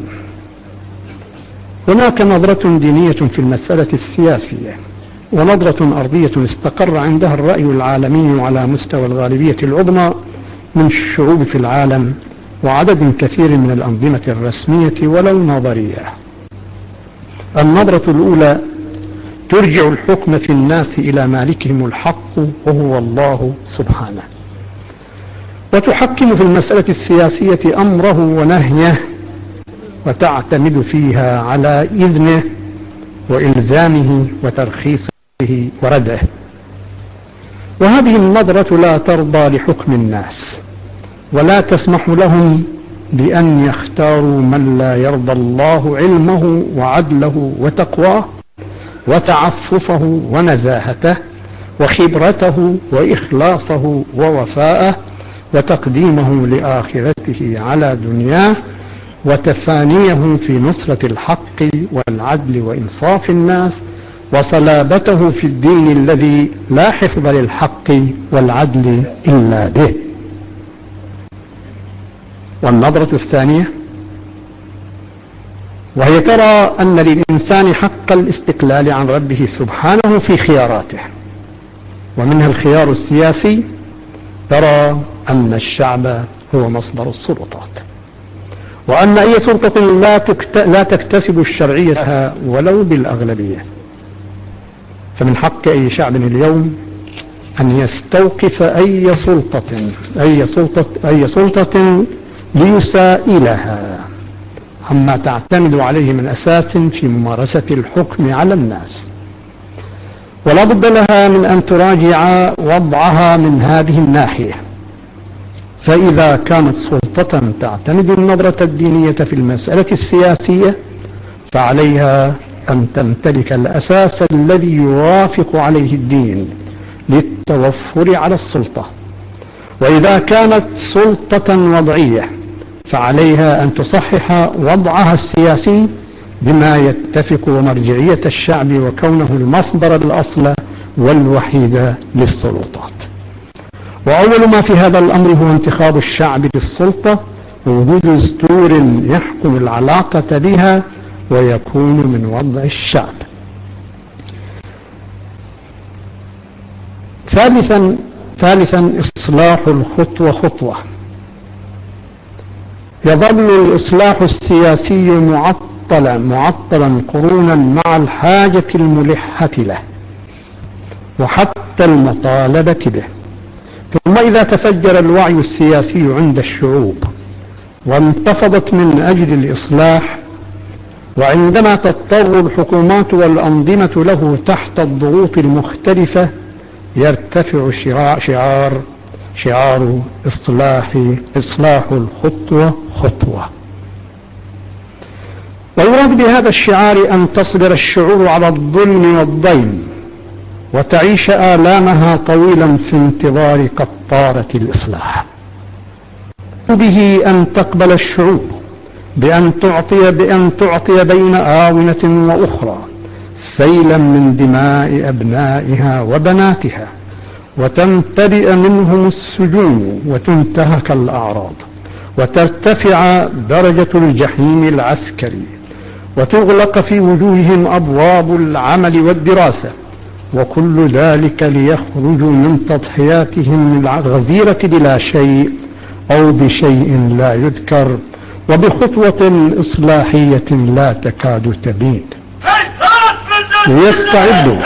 هناك نظرة دينية في المسألة السياسية، ونظرة أرضية استقر عندها الرأي العالمي على مستوى الغالبية العظمى من الشعوب في العالم وعدد كثير من الأنظمة الرسمية ولو نظرية. النظرة الأولى ترجع الحكم في الناس إلى مالكهم الحق وهو الله سبحانه، وتحكم في المسألة السياسية أمره ونهيه، وتعتمد فيها على إذنه وإلزامه وترخيصه وردعه. وهذه النظرة لا ترضى لحكم الناس، ولا تسمح لهم بأن يختاروا من لا يرضى الله علمه وعدله وتقواه وتعففه ونزاهته وخبرته وإخلاصه ووفاءه وتقديمه لآخرته على دنياه وتفانيه في نصرة الحق والعدل وإنصاف الناس وصلابته في الدين الذي لا حفظ للحق والعدل إلا به. والنظرة الثانية وهي ترى أن للإنسان حق الاستقلال عن ربه سبحانه في خياراته، ومنها الخيار السياسي. ترى أن الشعب هو مصدر السلطات، وأن أي سلطة لا تكتسب الشرعية ولو بالأغلبية. فمن حق أي شعب اليوم أن يستوقف أي سلطة ليسائلها عما تعتمد عليه من أساس في ممارسة الحكم على الناس، ولا بد لها من أن تراجع وضعها من هذه الناحية. فإذا كانت سلطة تعتمد النظرة الدينية في المسألة السياسية، فعليها أن تمتلك الأساس الذي يوافق عليه الدين للتوفر على السلطة. وإذا كانت سلطة وضعية، فعليها أن تصحح وضعها السياسي بما يتفق مرجعية الشعب وكونه المصدر الأصل والوحيد للسلطات. وأول ما في هذا الأمر هو انتخاب الشعب للسلطة ووجود دستور يحكم العلاقة بها ويكون من وضع الشعب. ثالثا إصلاح الخطوة خطوة. يظل الإصلاح السياسي معطلا قرونا مع الحاجة الملحة له وحتى المطالبة به. ثم إذا تفجر الوعي السياسي عند الشعوب وانتفضت من أجل الإصلاح، وعندما تضطر الحكومات والأنظمة له تحت الضغوط المختلفة، يرتفع شعار شعار إصلاح الخطوة خطوة. ويراد بهذا الشعار أن تصبر الشعوب على الظلم والضيم وتعيش آلامها طويلا في انتظار قطارة الإصلاح. به أن تقبل الشعوب بأن تعطي بين آونة وأخرى سيلا من دماء أبنائها وبناتها، وتمتلئ منهم السجون وتنتهك الأعراض، وترتفع درجة الجحيم العسكري، وتغلق في وجوههم أبواب العمل والدراسة، وكل ذلك ليخرجوا من تضحياتهم الغزيرة بلا شيء أو بشيء لا يذكر، وبخطوة إصلاحية لا تكاد تبين، ليستعدوا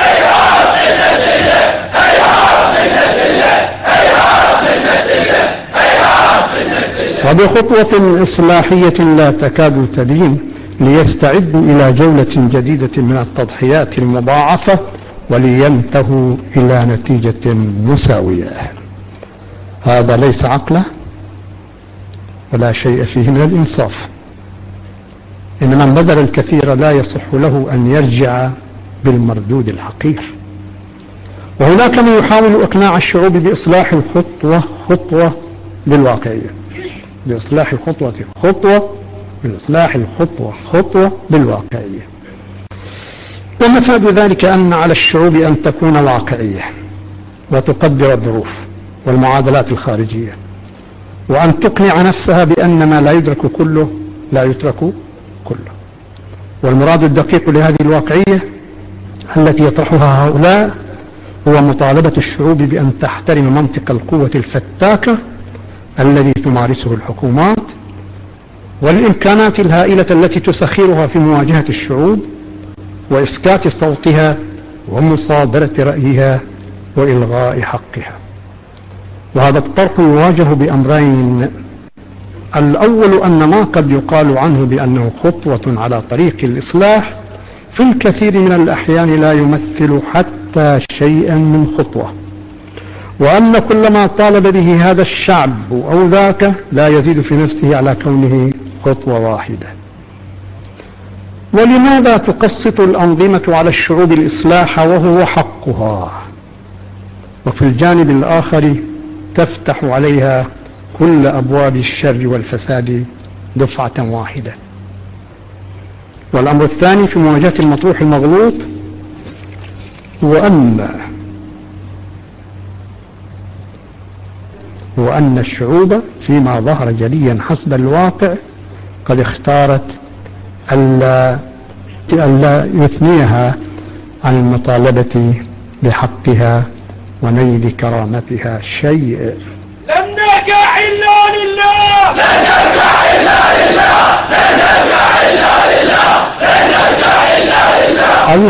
وبخطوة إصلاحية لا تكاد تبين ليستعدوا إلى جولة جديدة من التضحيات المضاعفة ولينتهوا إلى نتيجة مساوية. هذا ليس عقلا ولا شيء فيه من الإنصاف، إن من بذل الكثير لا يصح له أن يرجع بالمردود الحقير. وهناك من يحاول إقناع الشعوب بإصلاح الخطوة خطوة بالواقعية، بإصلاح الخطوة خطوة، بإصلاح الخطوة خطوة بالواقعية. ومفاد ذلك أن على الشعوب أن تكون واقعية وتقدر الظروف والمعادلات الخارجية، وأن تقنع نفسها بأن ما لا يدرك كله لا يترك كله. والمراد الدقيق لهذه الواقعية التي يطرحها هؤلاء هو مطالبة الشعوب بأن تحترم منطق القوة الفتاكة الذي تمارسه الحكومات، والإمكانات الهائلة التي تسخرها في مواجهة الشعوب وإسكات صوتها ومصادرة رأيها وإلغاء حقها. وهذا الطرح يواجه بأمرين: الأول أن ما قد يقال عنه بأنه خطوة على طريق الإصلاح في الكثير من الأحيان لا يمثل حتى شيئا من خطوة، وأن كل ما طالب به هذا الشعب أو ذاك لا يزيد في نفسه على كونه خطوة واحدة. ولماذا تقسط الأنظمة على الشعوب الإصلاح وهو حقها، وفي الجانب الآخر تفتح عليها كل أبواب الشر والفساد دفعة واحدة؟ والأمر الثاني في مواجهة المطروح المغلوط هو أن الشعوب فيما ظهر جليا حسب الواقع قد اختارت ألا يثنيها عن المطالبة بحقها ونيل كرامتها شيء. لن نرجع إلا لله، لن نرجع إلا لله، لن نرجع إلا لله، لن نرجع إلا لله.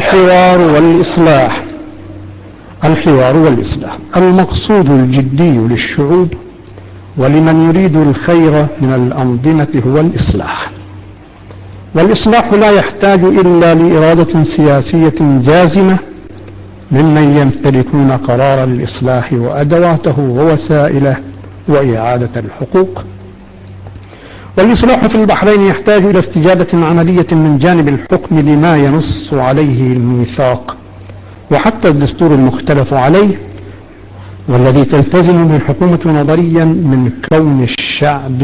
الحوار والإصلاح المقصود الجدي للشعوب ولمن يريد الخير من الأنظمة هو الإصلاح. والإصلاح لا يحتاج إلا لإرادة سياسية جازمة ممن يمتلكون قرار الإصلاح وأدواته ووسائله وإعادة الحقوق. والإصلاح في البحرين يحتاج إلى استجابة عملية من جانب الحكم لما ينص عليه الميثاق وحتى الدستور المختلف عليه، والذي تلتزم بالحكومة نظريا من كون الشعب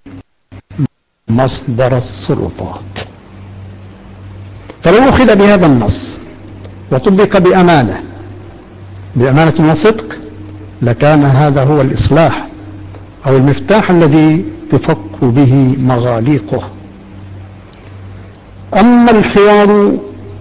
مصدر السلطات. فلو أخذ بهذا النص وطبق بأمانة وصدق لكان هذا هو الإصلاح أو المفتاح الذي تفك به مغاليقه. أما الحوار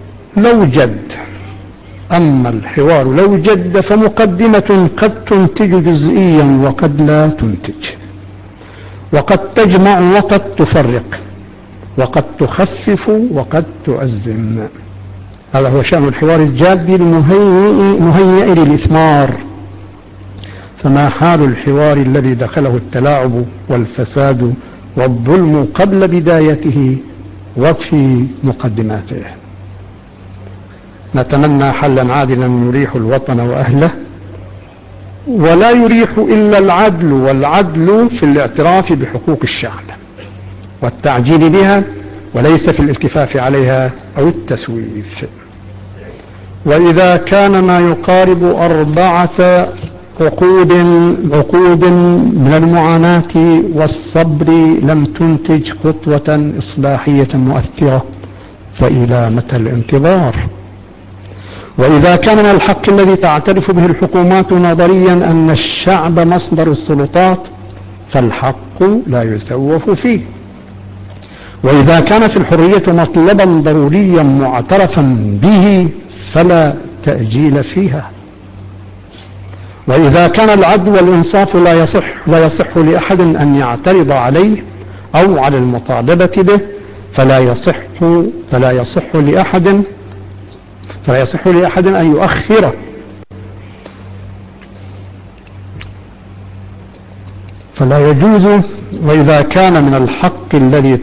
لو جد فمقدمة قد تنتج جزئيا وقد لا تنتج، وقد تجمع وقد تفرق، وقد تخفف وقد تؤزم. هذا هو شأن الحوار الجاد المهيئ للإثمار. فما حال الحوار الذي دخله التلاعب والفساد والظلم قبل بدايته وفي مقدماته؟ نتمنى حلا عادلا يريح الوطن وأهله ولا يريح إلا العدل، والعدل في الاعتراف بحقوق الشعب والتعجيل بها، وليس في الالتفاف عليها أو التسويف. وإذا كان ما يقارب 4 عقود من المعاناة والصبر لم تنتج خطوة إصلاحية مؤثرة، فإلى متى الانتظار؟ وإذا كان من الحق الذي تعترف به الحكومات نظريا أن الشعب مصدر السلطات، فالحق لا يسوف فيه. وإذا كانت الحرية مطلبا ضروريا معترفا به، فلا تأجيل فيها. وإذا كان العدل والإنصاف لا يصح لأحد أن يعترض عليه أو على المطالبة به، فلا يصح لأحد أن يؤخره. فلا يجوز. وإذا كان من الحق الذي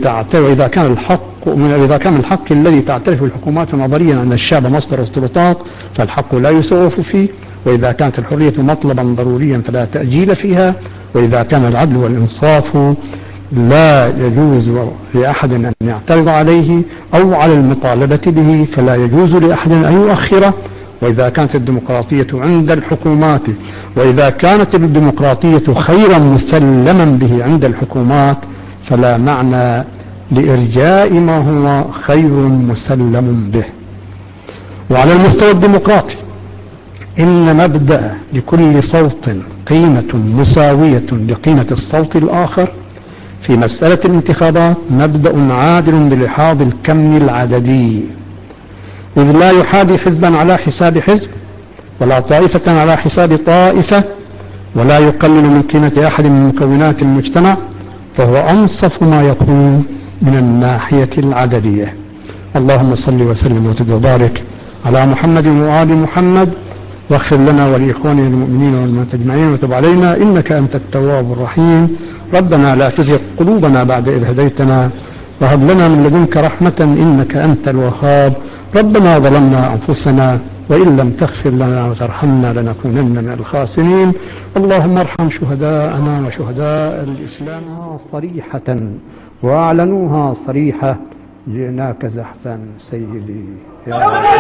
تعترف الحكومات نظريا أن الشعب مصدر السلطات، فالحق لا يسوف فيه. وإذا كانت الحرية مطلبا ضروريا فلا تأجيل فيها. وإذا كان العدل والإنصاف لا يجوز لأحد أن يعترض عليه أو على المطالبة به، فلا يجوز لأحد أن يؤخره. وإذا كانت الديمقراطية عند الحكومات وإذا كانت الديمقراطية خيرا مسلما به عند الحكومات، فلا معنى لإرجاء ما هو خير مسلم به. وعلى المستوى الديمقراطي، إن مبدأ لكل صوت قيمة مساوية لقيمة الصوت الآخر في مسألة الانتخابات مبدأ عادل بلحاظ الكم العددي، إذ لا يحابي حزبا على حساب حزب، ولا طائفة على حساب طائفة، ولا يقلل من قيمة أحد من مكونات المجتمع، فهو أنصف ما يكون من الناحية العددية. اللهم صل وسلم وزد وبارك على محمد وآل محمد، واغفر لنا ولإخواننا المؤمنين والمؤمنات أجمعين، وتب علينا إنك أنت التواب الرحيم. ربنا لا تزغ قلوبنا بعد إذ هديتنا، وهب لنا من لدنك رحمة إنك أنت الوهاب. ربنا ظلمنا أنفسنا وإن لم تغفر لنا وترحمنا لنكونن من الخاسرين. اللهم ارحم شهداءنا وشهداء الإسلام صريحة وأعلنوها صريحة. جئناك زحفا سيدي يا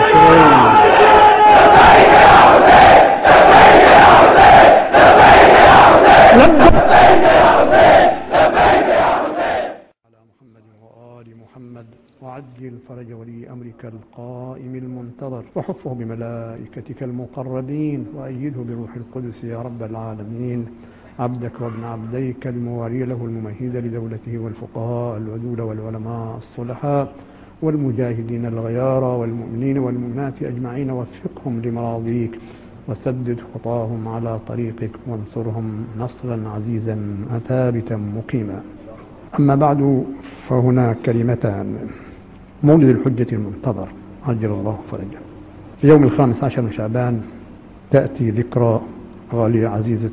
وعجل فرج ولي أمرك القائم المنتظر، وحفه بملائكتك المقربين، وأيده بروح القدس يا رب العالمين. عبدك وابن عبديك الموالي له الممهد لدولته، والفقهاء العدول والعلماء الصلحاء والمجاهدين الغيارى والمؤمنين والمؤمنات أجمعين، وفقهم لمراضيك وسدد خطاهم على طريقك، وانصرهم نصرا عزيزا ثابتا مقيما. أما بعد، فهنا كلمتان. مولد الحجة المنتظر عجل الله فرجه. في يوم 15 من شعبان تأتي ذكرى غالية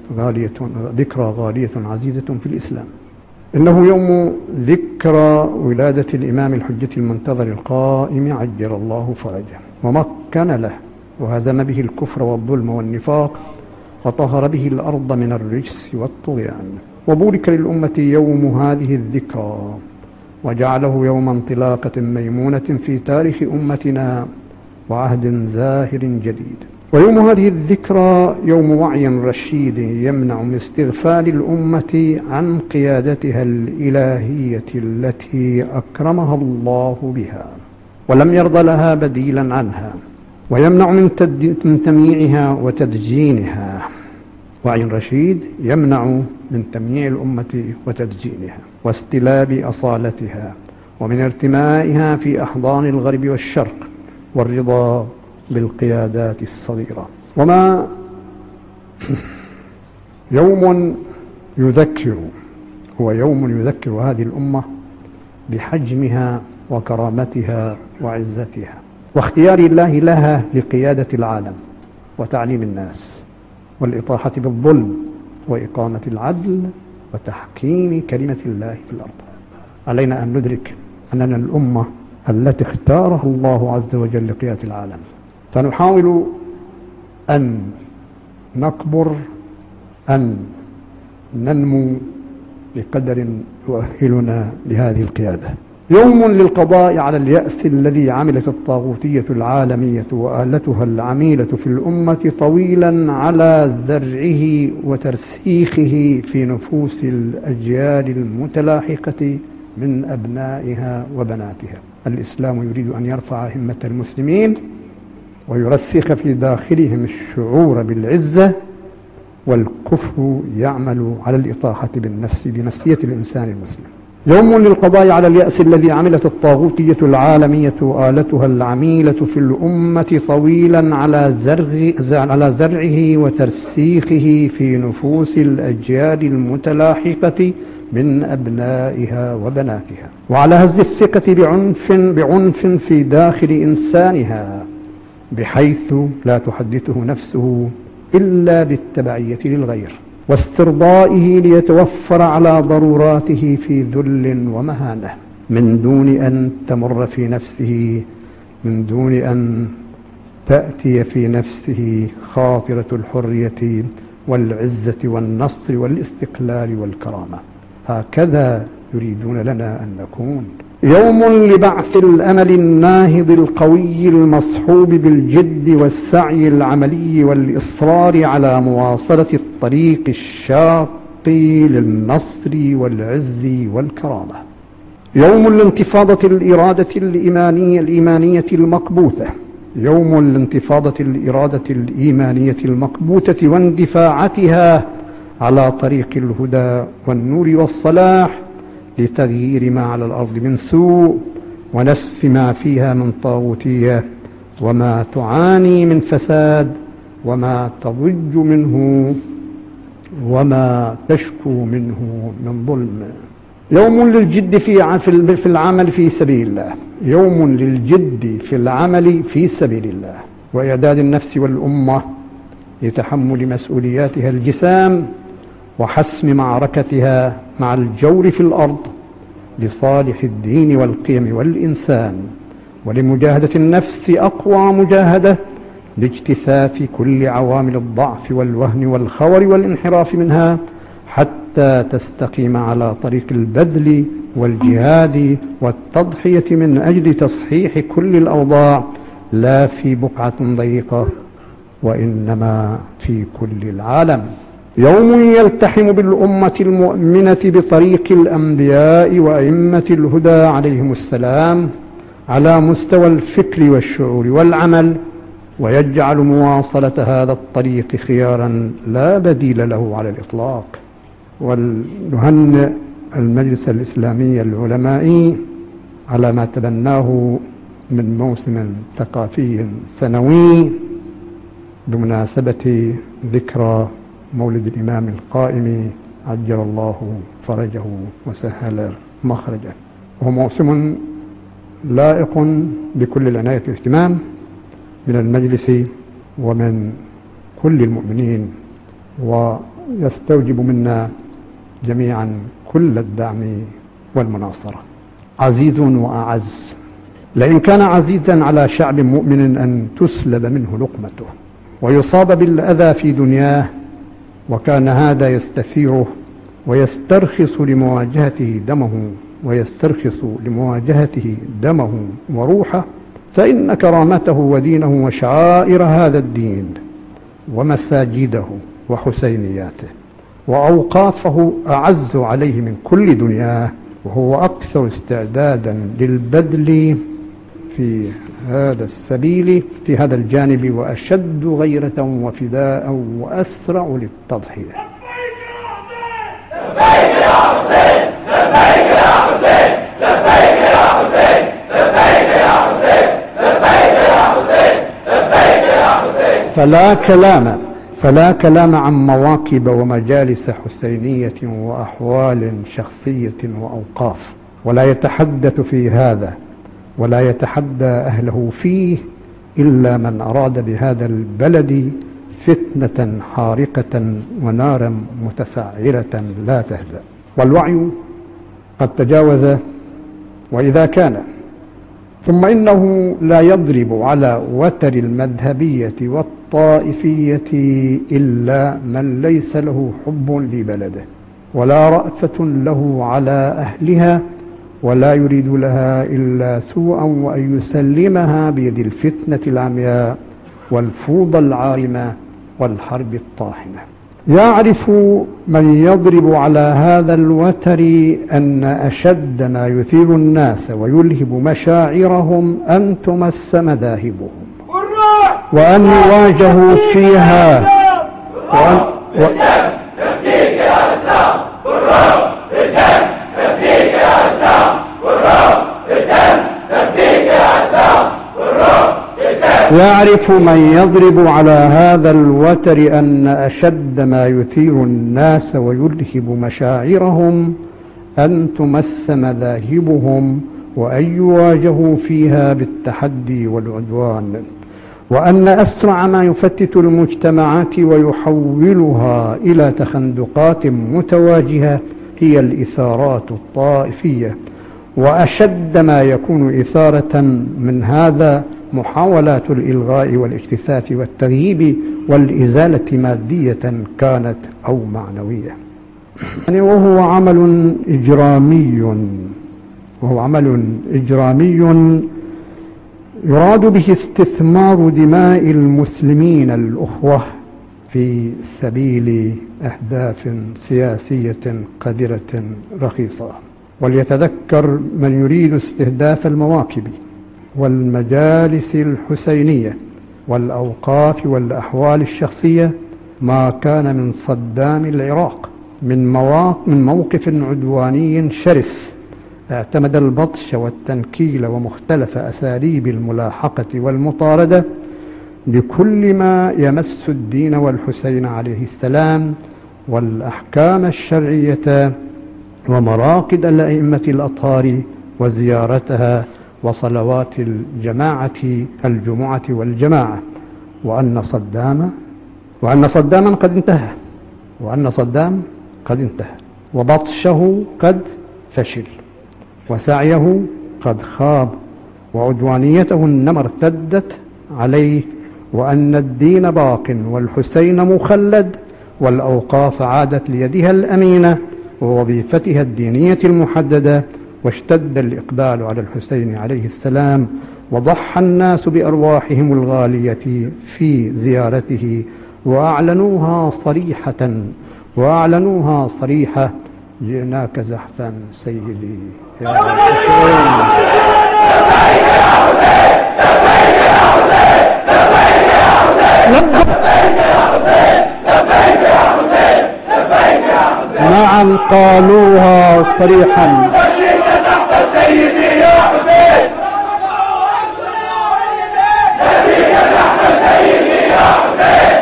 عزيزة في الإسلام. إنه يوم ذكرى ولادة الإمام الحجة المنتظر القائم عجل الله فرجه، ومكن له وهزم به الكفر والظلم والنفاق، وطهر به الأرض من الرجس والطغيان. وبورك للأمة يوم هذه الذكرى، وجعله يوم انطلاقة ميمونة في تاريخ أمتنا وعهد زاهر جديد. ويوم هذه الذكرى يوم وعي رشيد يمنع من استغفال الأمة عن قيادتها الإلهية التي أكرمها الله بها ولم يرض لها بديلا عنها، ويمنع من تمييعها وتدجينها. وعي رشيد يمنع من تمييع الأمة وتدجينها واستلاب أصالتها، ومن ارتمائها في أحضان الغرب والشرق، والرضا بالقيادات الصغيرة. وما يوم يذكر، هو يوم يذكر هذه الأمة بحجمها وكرامتها وعزتها، واختيار الله لها لقيادة العالم وتعليم الناس، والإطاحة بالظلم، وإقامة العدل، وتحكيم كلمة الله في الأرض. علينا أن ندرك أننا الأمة التي اختارها الله عز وجل لقيادة العالم، فنحاول أن نكبر أن ننمو بقدر يؤهلنا لهذه القيادة. يوم للقضاء على اليأس الذي عملت الطاغوتية العالمية وآلتها العميلة في الأمة طويلا على زرعه وترسيخه في نفوس الأجيال المتلاحقة من أبنائها وبناتها. الإسلام يريد أن يرفع همة المسلمين ويرسخ في داخلهم الشعور بالعزة، والكفر يعمل على الإطاحة بالنفس بنفسية الإنسان المسلم. يوم للقضاء على اليأس الذي عملت الطاغوتية العالمية وآلتها العميلة في الأمة طويلا على زرعه وترسيخه في نفوس الأجيال المتلاحقة من أبنائها وبناتها، وعلى هز الثقة بعنف في داخل إنسانها، بحيث لا تحدثه نفسه إلا بالتبعية للغير واسترضائه ليتوفر على ضروراته في ذل ومهانة، من دون أن تمر في نفسه، من دون أن تأتي في نفسه خاطرة الحرية والعزة والنصر والاستقلال والكرامة. هكذا يريدون لنا أن نكون. يوم لبعث الأمل الناهض القوي المصحوب بالجد والسعي العملي والإصرار على مواصلة الطريق الشاق للنصر والعز والكرامة. يوم لانتفاضة الإرادة الإيمانية المكبوتة، يوم لانتفاضة الإرادة الإيمانية المكبوتة واندفاعتها على طريق الهدى والنور والصلاح، لتغيير ما على الأرض من سوء ونسف ما فيها من طاغوتية وما تعاني من فساد وما تضج منه وما تشكو منه من ظلم. يوم للجد في العمل في سبيل الله، يوم للجد في العمل في سبيل الله وإعداد النفس والأمة لتحمل مسؤولياتها الجسام وحسم معركتها مع الجور في الأرض لصالح الدين والقيم والإنسان، ولمجاهدة النفس أقوى مجاهدة لاجتثاث كل عوامل الضعف والوهن والخور والانحراف منها، حتى تستقيم على طريق البذل والجهاد والتضحية من أجل تصحيح كل الأوضاع، لا في بقعة ضيقة وإنما في كل العالم. يوم يلتحم بالأمة المؤمنة بطريق الأنبياء وأئمة الهدى عليهم السلام على مستوى الفكر والشعور والعمل، ويجعل مواصلة هذا الطريق خيارا لا بديل له على الإطلاق. ونهنئ المجلس الإسلامي العلمائي على ما تبناه من موسم ثقافي سنوي بمناسبة ذكرى مولد الإمام القائم عجل الله فرجه وسهل مخرجه، وهو موسم لائق بكل العناية والاهتمام من المجلس ومن كل المؤمنين، ويستوجب منا جميعا كل الدعم والمناصرة. عزيز وأعز، لئن كان عزيزا على شعب مؤمن أن تسلب منه لقمته ويصاب بالأذى في دنياه، وكان هذا يستثيره ويسترخص لمواجهته دمه وروحه، فإن كرامته ودينه وشعائر هذا الدين ومساجده وحسينياته وأوقافه أعز عليه من كل دنياه، وهو أكثر استعدادا للبذل في هذا السبيل في هذا الجانب، وأشد غيرة وفداء وأسرع للتضحية. لبيك يا حسين، لبيك يا حسين، لبيك يا حسين، لبيك يا حسين، لبيك يا حسين، لبيك يا حسين. فلا كلام عن مواكب ومجالس حسينية وأحوال شخصية وأوقاف، ولا يتحدث في هذا ولا يتحدى أهله فيه إلا من أراد بهذا البلد فتنة حارقة ونارا متسعرة لا تهدأ. والوعي قد تجاوز، وإذا كان ثم إنه لا يضرب على وتر المذهبية والطائفية إلا من ليس له حب لبلده ولا رأفة له على أهلها ولا يريد لها إلا سوءا وأن يسلمها بيد الفتنة العمياء والفوضى العارمة والحرب الطاحنة. يعرف من يضرب على هذا الوتر أن أشد ما يثير الناس ويلهب مشاعرهم أن تمس مذاهبهم وأن يواجهوا فيها يعرف من يضرب على هذا الوتر أن أشد ما يثير الناس ويلهب مشاعرهم أن تمس مذاهبهم وأن يواجهوا فيها بالتحدي والعدوان، وأن أسرع ما يفتت المجتمعات ويحولها إلى تخندقات متواجهة هي الإثارات الطائفية، وأشد ما يكون إثارة من هذا محاولات الإلغاء والاكتفاف والتغييب والإزالة مادية كانت أو معنوية. وهو عمل إجرامي يراد به استثمار دماء المسلمين الأخوة في سبيل أهداف سياسية قذرة رخيصة. وليتذكر من يريد استهداف المواكب والمجالس الحسينية والأوقاف والأحوال الشخصية ما كان من صدام العراق من موقف عدواني شرس اعتمد البطش والتنكيل ومختلف أساليب الملاحقة والمطاردة لكل ما يمس الدين والحسين عليه السلام والأحكام الشرعية ومراقد الأئمة الأطهار وزيارتها وصلوات الجمعة والجماعة، وأن صداما قد انتهى وبطشه قد فشل وسعيه قد خاب وعدوانيته إنما ارتدت عليه، وأن الدين باق والحسين مخلد والأوقاف عادت ليدها الأمينة ووظيفتها الدينية المحددة، واشتد الإقبال على الحسين عليه السلام وضحى الناس بأرواحهم الغالية في زيارته وأعلنوها صريحة جئناك زحفا سيدي يا حسين. لبيك يا حسين لبيك يا حسين لبيك يا حسين لبيك يا حسين لبيك يا حسين لبيك يا حسين. نعم قالوها صريحا. لبيك زحفا سيدي يا حسين لبيك زحفا سيدي يا حسين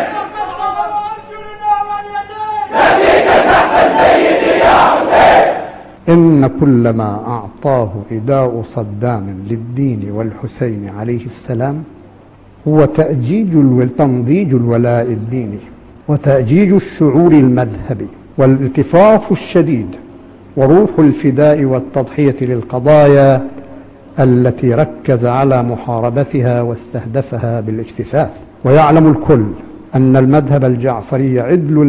لبيك زحفا سيدي يا حسين. إن كل ما أعطاه رداء صدام للدين والحسين عليه السلام هو تنضيج الولاء الديني وتأجيج الشعور المذهبي والالتفاف الشديد وروح الفداء والتضحية للقضايا التي ركز على محاربتها واستهدفها بالاكتفاف. ويعلم الكل أن المذهب الجعفري عدل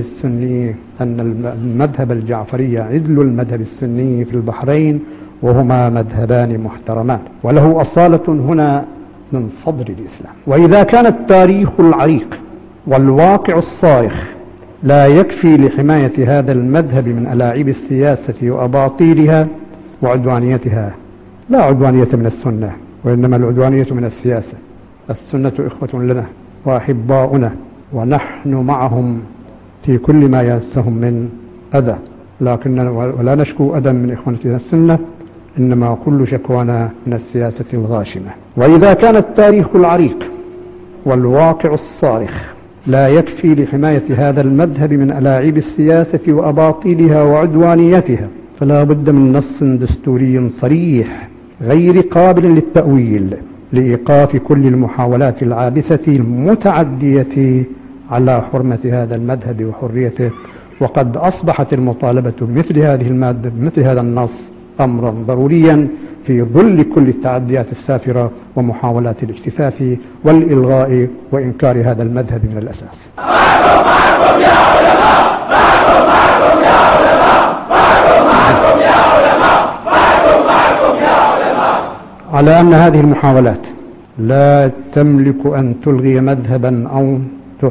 المذهب السني في البحرين، وهما مذهبان محترمان وله أصالة هنا من صدر الإسلام. وإذا كان التاريخ العريق والواقع الصارخ لا يكفي لحماية هذا المذهب من ألاعيب السياسة وأباطيلها وعدوانيتها، لا عدوانية من السنة وإنما العدوانية من السياسة. السنة إخوة لنا وأحباؤنا ونحن معهم في كل ما يمسهم من أذى، ولا نشكو أذى من إخواننا السنة، إنما كل شكوانا من السياسة الغاشمة. وإذا كان التاريخ العريق والواقع الصارخ لا يكفي لحماية هذا المذهب من ألاعيب السياسة وأباطيلها وعدوانيتها، فلا بد من نص دستوري صريح غير قابل للتأويل لإيقاف كل المحاولات العابثة المتعدية على حرمة هذا المذهب وحريته. وقد أصبحت المطالبة بمثل هذه المادة بمثل هذا النص أمرا ضروريا في ظل كل التعديات السافرة ومحاولات الاجتثاث والإلغاء وإنكار هذا المذهب من الأساس. معكم يا علماء، معكم يا علماء، معكم يا علماء، معكم يا علماء. على أن هذه المحاولات لا تملك أن تلغي مذهبا أو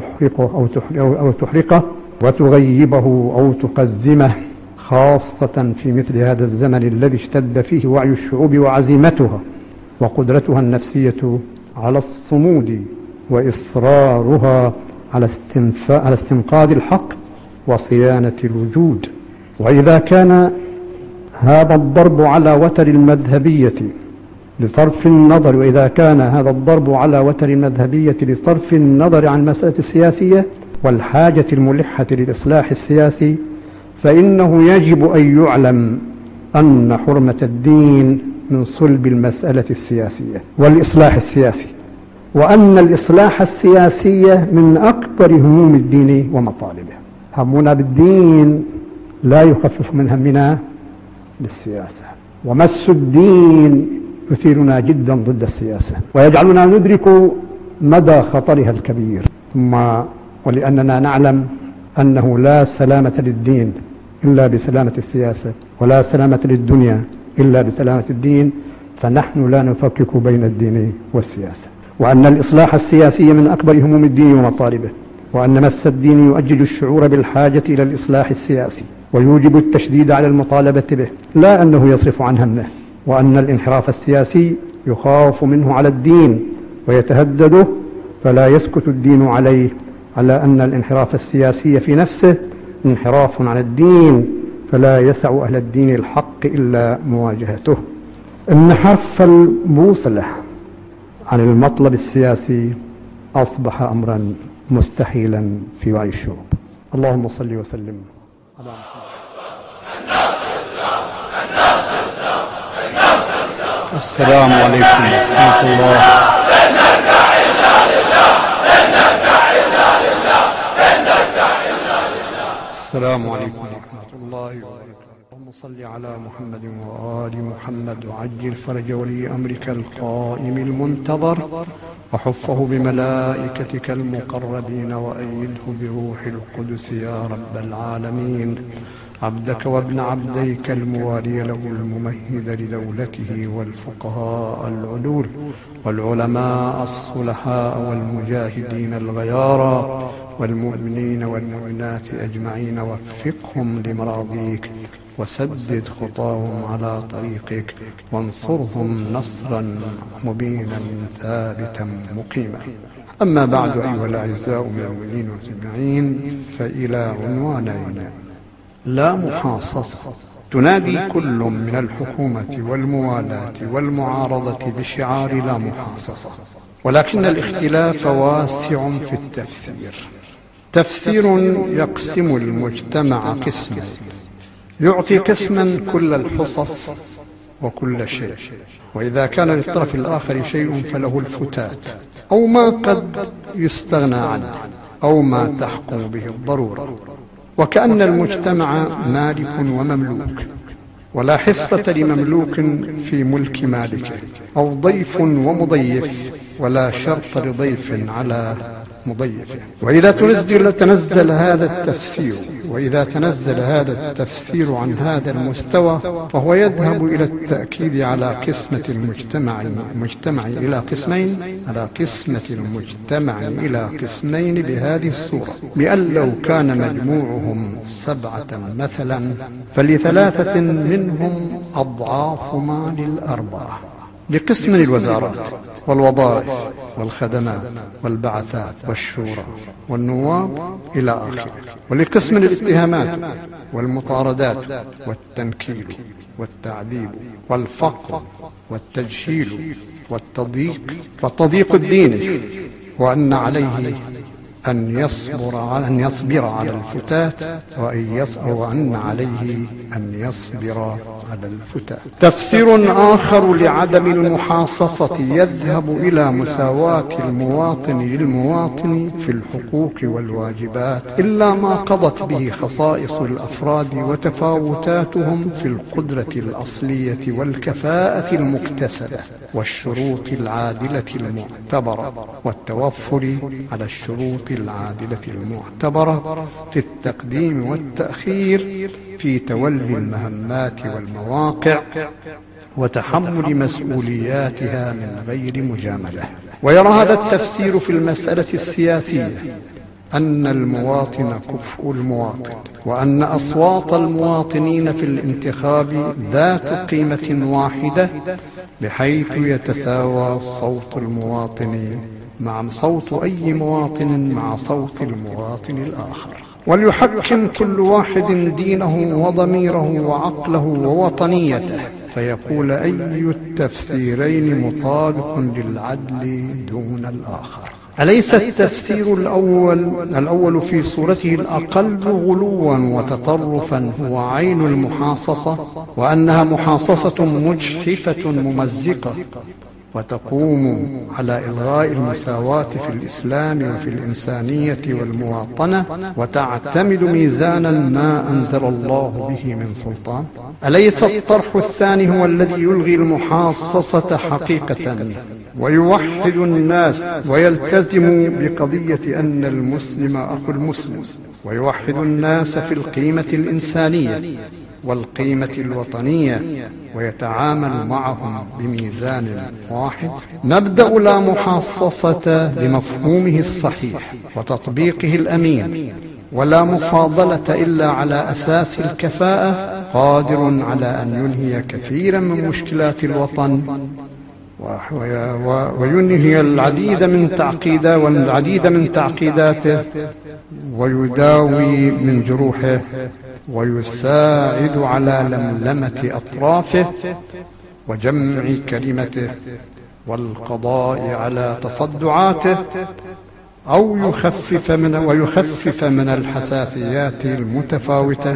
تحرقه وتغيبه أو تقزمه، خاصة في مثل هذا الزمن الذي اشتد فيه وعي الشعوب وعزيمتها وقدرتها النفسية على الصمود وإصرارها على استنقاذ الحق وصيانة الوجود. وإذا كان هذا الضرب على وتر المذهبية لصرف النظر لصرف النظر عن المسألة السياسية والحاجة الملحة للإصلاح السياسي، فإنه يجب أن يعلم أن حرمة الدين من صلب المسألة السياسية والإصلاح السياسي، وأن الإصلاح السياسي من أكبر هموم الدين ومطالبه. همنا بالدين لا يخفف من همنا بالسياسة، ومس الدين يثيرنا جدا ضد السياسة ويجعلنا ندرك مدى خطرها الكبير. ثم ولأننا نعلم أنه لا سلامة للدين إلا بسلامة السياسة، ولا سلامة للدنيا إلا بسلامة الدين، فنحن لا نفكك بين الدين والسياسة، وأن الإصلاح السياسي من أكبر هموم الدين ومطالبه، وأن مس الدين يؤجج الشعور بالحاجة إلى الإصلاح السياسي ويوجب التشديد على المطالبة به، لا أنه يصرف عن همه، وأن الانحراف السياسي يخاف منه على الدين ويتهدده فلا يسكت الدين عليه، على أن الانحراف السياسي في نفسه انحراف عن الدين فلا يسع أهل الدين الحق إلا مواجهته. إن حرف البوصلة عن المطلب السياسي أصبح أمرا مستحيلا في وعي الشعوب. اللهم صل وسلم على السلام عليكم ورحمة الله. السلام عليكم ورحمة الله وبركاته. اللهم صل على محمد وآل محمد وعجل فرج ولي أمرك القائم المنتظر وحفه بملائكتك المقربين وأيده بروح القدس يا رب العالمين. عبدك وابن عبديك الموالي له الممهد لدولته والفقهاء العدول والعلماء الصلحاء والمجاهدين الغيارى والمؤمنين والمؤمنات أجمعين، وفقهم لمراضيك وسدد خطاهم على طريقك وانصرهم نصرا مبينا ثابتا مقيما. أما بعد أيها الأعزاء من المؤمنين والمسلمين، فإلى عنوانين: لا محاصصة تنادي كل من الحكومة والموالاة والمعارضة بشعار لا محاصصة، ولكن الاختلاف واسع في التفسير. تفسير يقسم المجتمع قسمين، يعطي قسما كل الحصص وكل شيء، وإذا كان للطرف الآخر شيء فله الفتات أو ما قد يستغنى عنه أو ما تحكم به الضرورة، وكأن المجتمع مالك ومملوك، ولا حصة لمملوك في ملك مالكه، أو ضيف ومضيف، ولا شرط لضيف على مضيفه. وإذا تنزل هذا التفسير عن هذا المستوى، فهو يذهب إلى التأكيد على قسمة المجتمع إلى قسمين بهذه الصورة: بأن لو كان مجموعهم 7 مثلا فل3 منهم أضعاف ما لل4، لقسم الوزارات والوظائف والخدمات والبعثات والشورى والنواب إلى آخره، ولقسم الاتهامات والمطاردات والتنكيل والتعذيب والفقر والتجهيل والتضييق الديني، وأن عليه أن يصبر على الفتات، وأن عليه أن يصبر على الفتات. تفسير آخر لعدم المحاصصة يذهب إلى مساواة المواطن للمواطن في الحقوق والواجبات، إلا ما قضت به خصائص الأفراد وتفاوتاتهم في القدرة الأصلية والكفاءة المكتسبة والشروط العادلة المعتبرة، والتوفر على الشروط العادلة المعتبرة في التقديم والتأخير في تولي المهمات والمواقع وتحمل مسؤولياتها من غير مجاملة. ويرى هذا التفسير في المسألة السياسية أن المواطن كفء المواطن، وأن أصوات المواطنين في الانتخاب ذات قيمة واحدة، بحيث يتساوى صوت المواطن مع صوت أي مواطن مع صوت المواطن الآخر. وليحكم كل واحد دينه وضميره وعقله ووطنيته، فيقول أي التفسيرين مطابق للعدل دون الآخر. أليس التفسير الأول في صورته الأقل غلوا وتطرفا هو عين المحاصصة، وأنها محاصصة مجحفة ممزقة وتقوم على إلغاء المساواة في الإسلام وفي الإنسانية والمواطنة، وتعتمد ميزانا ما أنزل الله به من سلطان؟ أليس الطرح الثاني هو الذي يلغي المحاصصة حقيقة ويوحد الناس ويلتزم بقضية أن المسلم أخو المسلم، ويوحد الناس في القيمة الإنسانية والقيمة الوطنية ويتعامل معهم بميزان واحد؟ مبدأ لا محاصصة بمفهومه الصحيح وتطبيقه الأمين، ولا مفاضلة إلا على أساس الكفاءة، قادر على أن ينهي كثيرا من مشكلات الوطن وينهي العديد من تعقيداته ويداوي من جروحه ويساعد على لملمة أطرافه وجمع كلمته والقضاء من تصدعاته، أو يخفف من الحساسيات المتفاوتة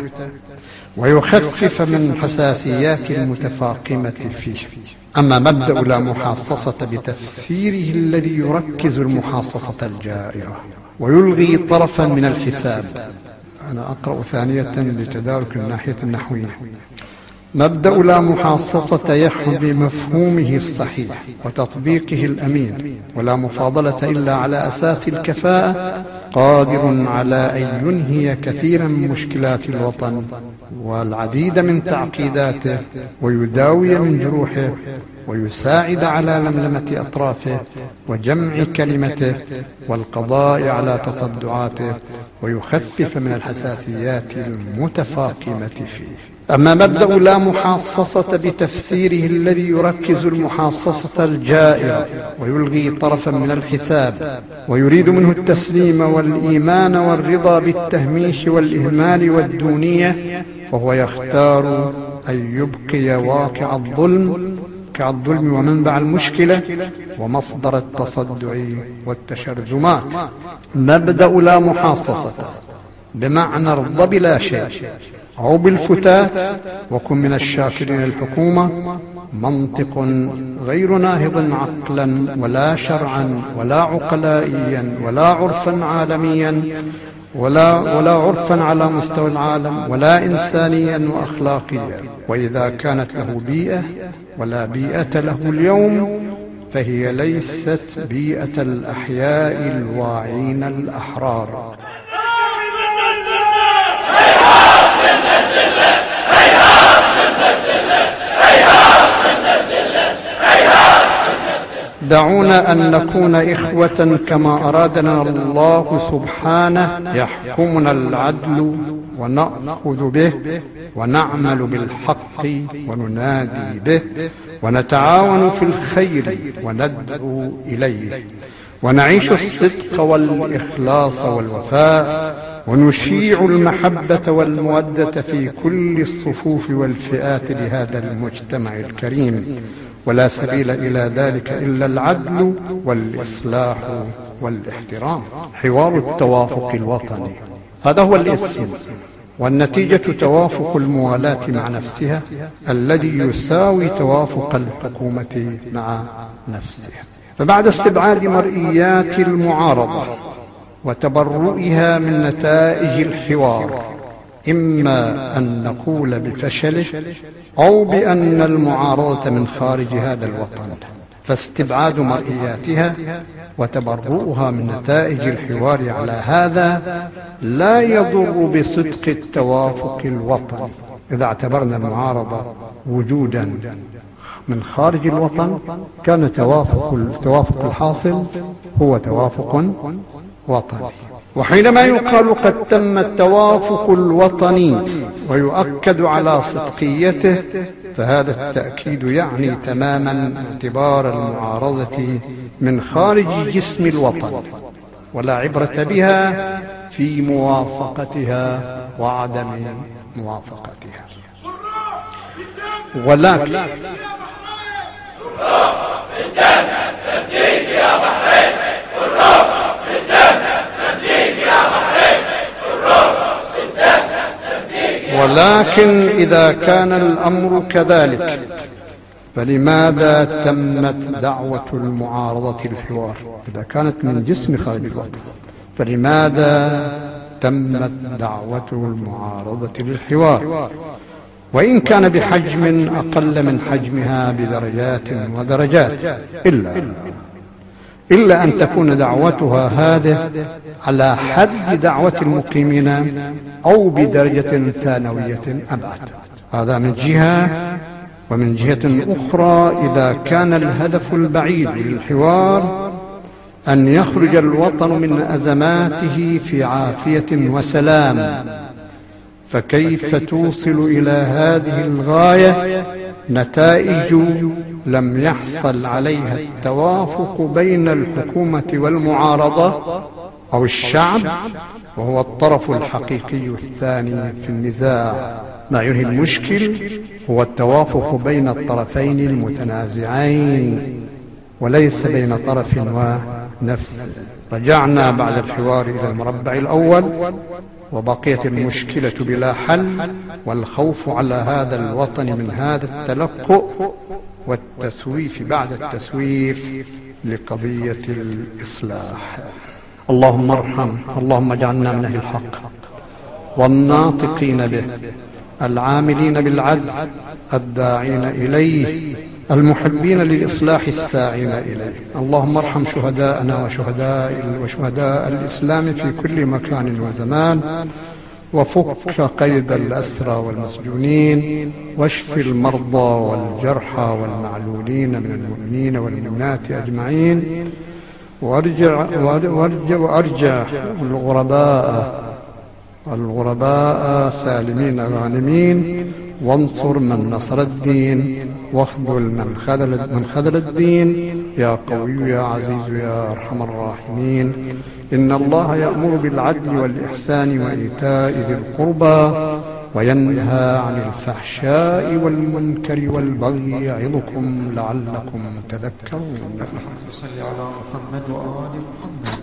ويخفف من حساسيات المتفاقمة فيه. أما مبدأ لا محاصصة بتفسيره الذي يركز المحاصصة الجائرة ويلغي طرفا من الحساب، أنا أقرأ ثانية لتدارك الناحية النحوية. مبدأ لا محاصصة يحمل بمفهومه الصحيح وتطبيقه الأمين، ولا مفاضلة إلا على أساس الكفاءة، قادر على أن ينهي كثيرا من مشكلات الوطن والعديد من تعقيداته ويداوي من جروحه ويساعد على لملمة أطرافه وجمع كلمته والقضاء على تصدعاته ويخفف من الحساسيات المتفاقمة فيه. أما مبدأ لا محاصصة بتفسيره الذي يركز المحاصصة الجائرة ويلغي طرفا من الحساب ويريد منه التسليم والإيمان والرضا بالتهميش والإهمال والدونية، وهو يختار أن يبقي واقع الظلم كالظلم ومنبع المشكلة ومصدر التصدع والتشرذمات. مبدأ لا محاصصة بمعنى ارض بلا شيء أو بالفتات وكن من الشاكرين الحكومة، منطق غير ناهض عقلا ولا شرعا ولا عقلائيا ولا عرفا عالميا ولا عرفا على مستوى العالم ولا إنسانيا وأخلاقيا. وإذا كانت له بيئة ولا بيئة له اليوم، فهي ليست بيئة الأحياء الواعين الأحرار. دعونا أن نكون إخوة كما أرادنا الله سبحانه، يحكمنا العدل ونأخذ به ونعمل بالحق وننادي به ونتعاون في الخير وندعو إليه ونعيش الصدق والإخلاص والوفاء ونشيع المحبة والمودة في كل الصفوف والفئات لهذا المجتمع الكريم، ولا سبيل إلى ذلك إلا العدل والإصلاح والاحترام. حوار التوافق الوطني، هذا هو الاسم، والنتيجة توافق الموالاة مع نفسها الذي يساوي توافق الحكومة مع نفسها. فبعد استبعاد مرئيات المعارضة وتبرؤها من نتائج الحوار، إما أن نقول بفشله أو بأن المعارضة من خارج هذا الوطن، فاستبعاد مرئياتها وتبرؤها من نتائج الحوار على هذا لا يضر بصدق التوافق الوطني. إذا اعتبرنا المعارضة وجودا من خارج الوطن كان التوافق الحاصل هو توافق وطني. وحينما يقال قد تم التوافق الوطني ويؤكد على صدقيته، فهذا التأكيد يعني تماما اعتبار المعارضة من خارج جسم الوطن، ولا عبرة بها في موافقتها وعدم موافقتها. ولكن ولكن إذا كان الأمر كذلك فلماذا تمت دعوة المعارضة الحوار؟ إذا كانت من جسم خارج الوطن فلماذا تمت دعوة المعارضة للحوار؟ وإن كان بحجم أقل من حجمها بدرجات ودرجات، إلا أن تكون دعوتها هذه على حد دعوة المقيمين أو بدرجة ثانوية أبعد. هذا من جهة. ومن جهة أخرى، إذا كان الهدف البعيد للحوار أن يخرج الوطن من أزماته في عافية وسلام، فكيف توصل إلى هذه الغاية نتائج لم يحصل عليها التوافق بين الحكومة والمعارضة أو الشعب، وهو الطرف الحقيقي الثاني في النزاع؟ ما ينهي المشكل هو التوافق بين الطرفين المتنازعين وليس بين طرف ونفس. رجعنا بعد الحوار إلى المربع الأول، وبقيت المشكلة بلا حل، والخوف على هذا الوطن من هذا التلقؤ والتسويف بعد التسويف لقضية الإصلاح. اللهم ارحم، اللهم اجعلنا من أهل الحق والناطقين به، العاملين بالعدل، الداعين إليه، المحبين للإصلاح، الساعين إليه. اللهم ارحم شهداءنا وشهداء الإسلام في كل مكان وزمان، وفك قيد الأسرى والمسجونين، واشف المرضى والجرحى والمعلولين من المؤمنين والمؤمنات أجمعين، وأرجع الغرباء سالمين غانمين، وانصر من نصر الدين، واخذل من خذل الدين، يا قوي يا عزيز يا أرحم الراحمين. إن الله يأمر بالعدل والإحسان وإيتاء ذي القربى وينهى عن الفحشاء والمنكر والبغي يعظكم لعلكم تذكرون. صل على محمد وآل محمد.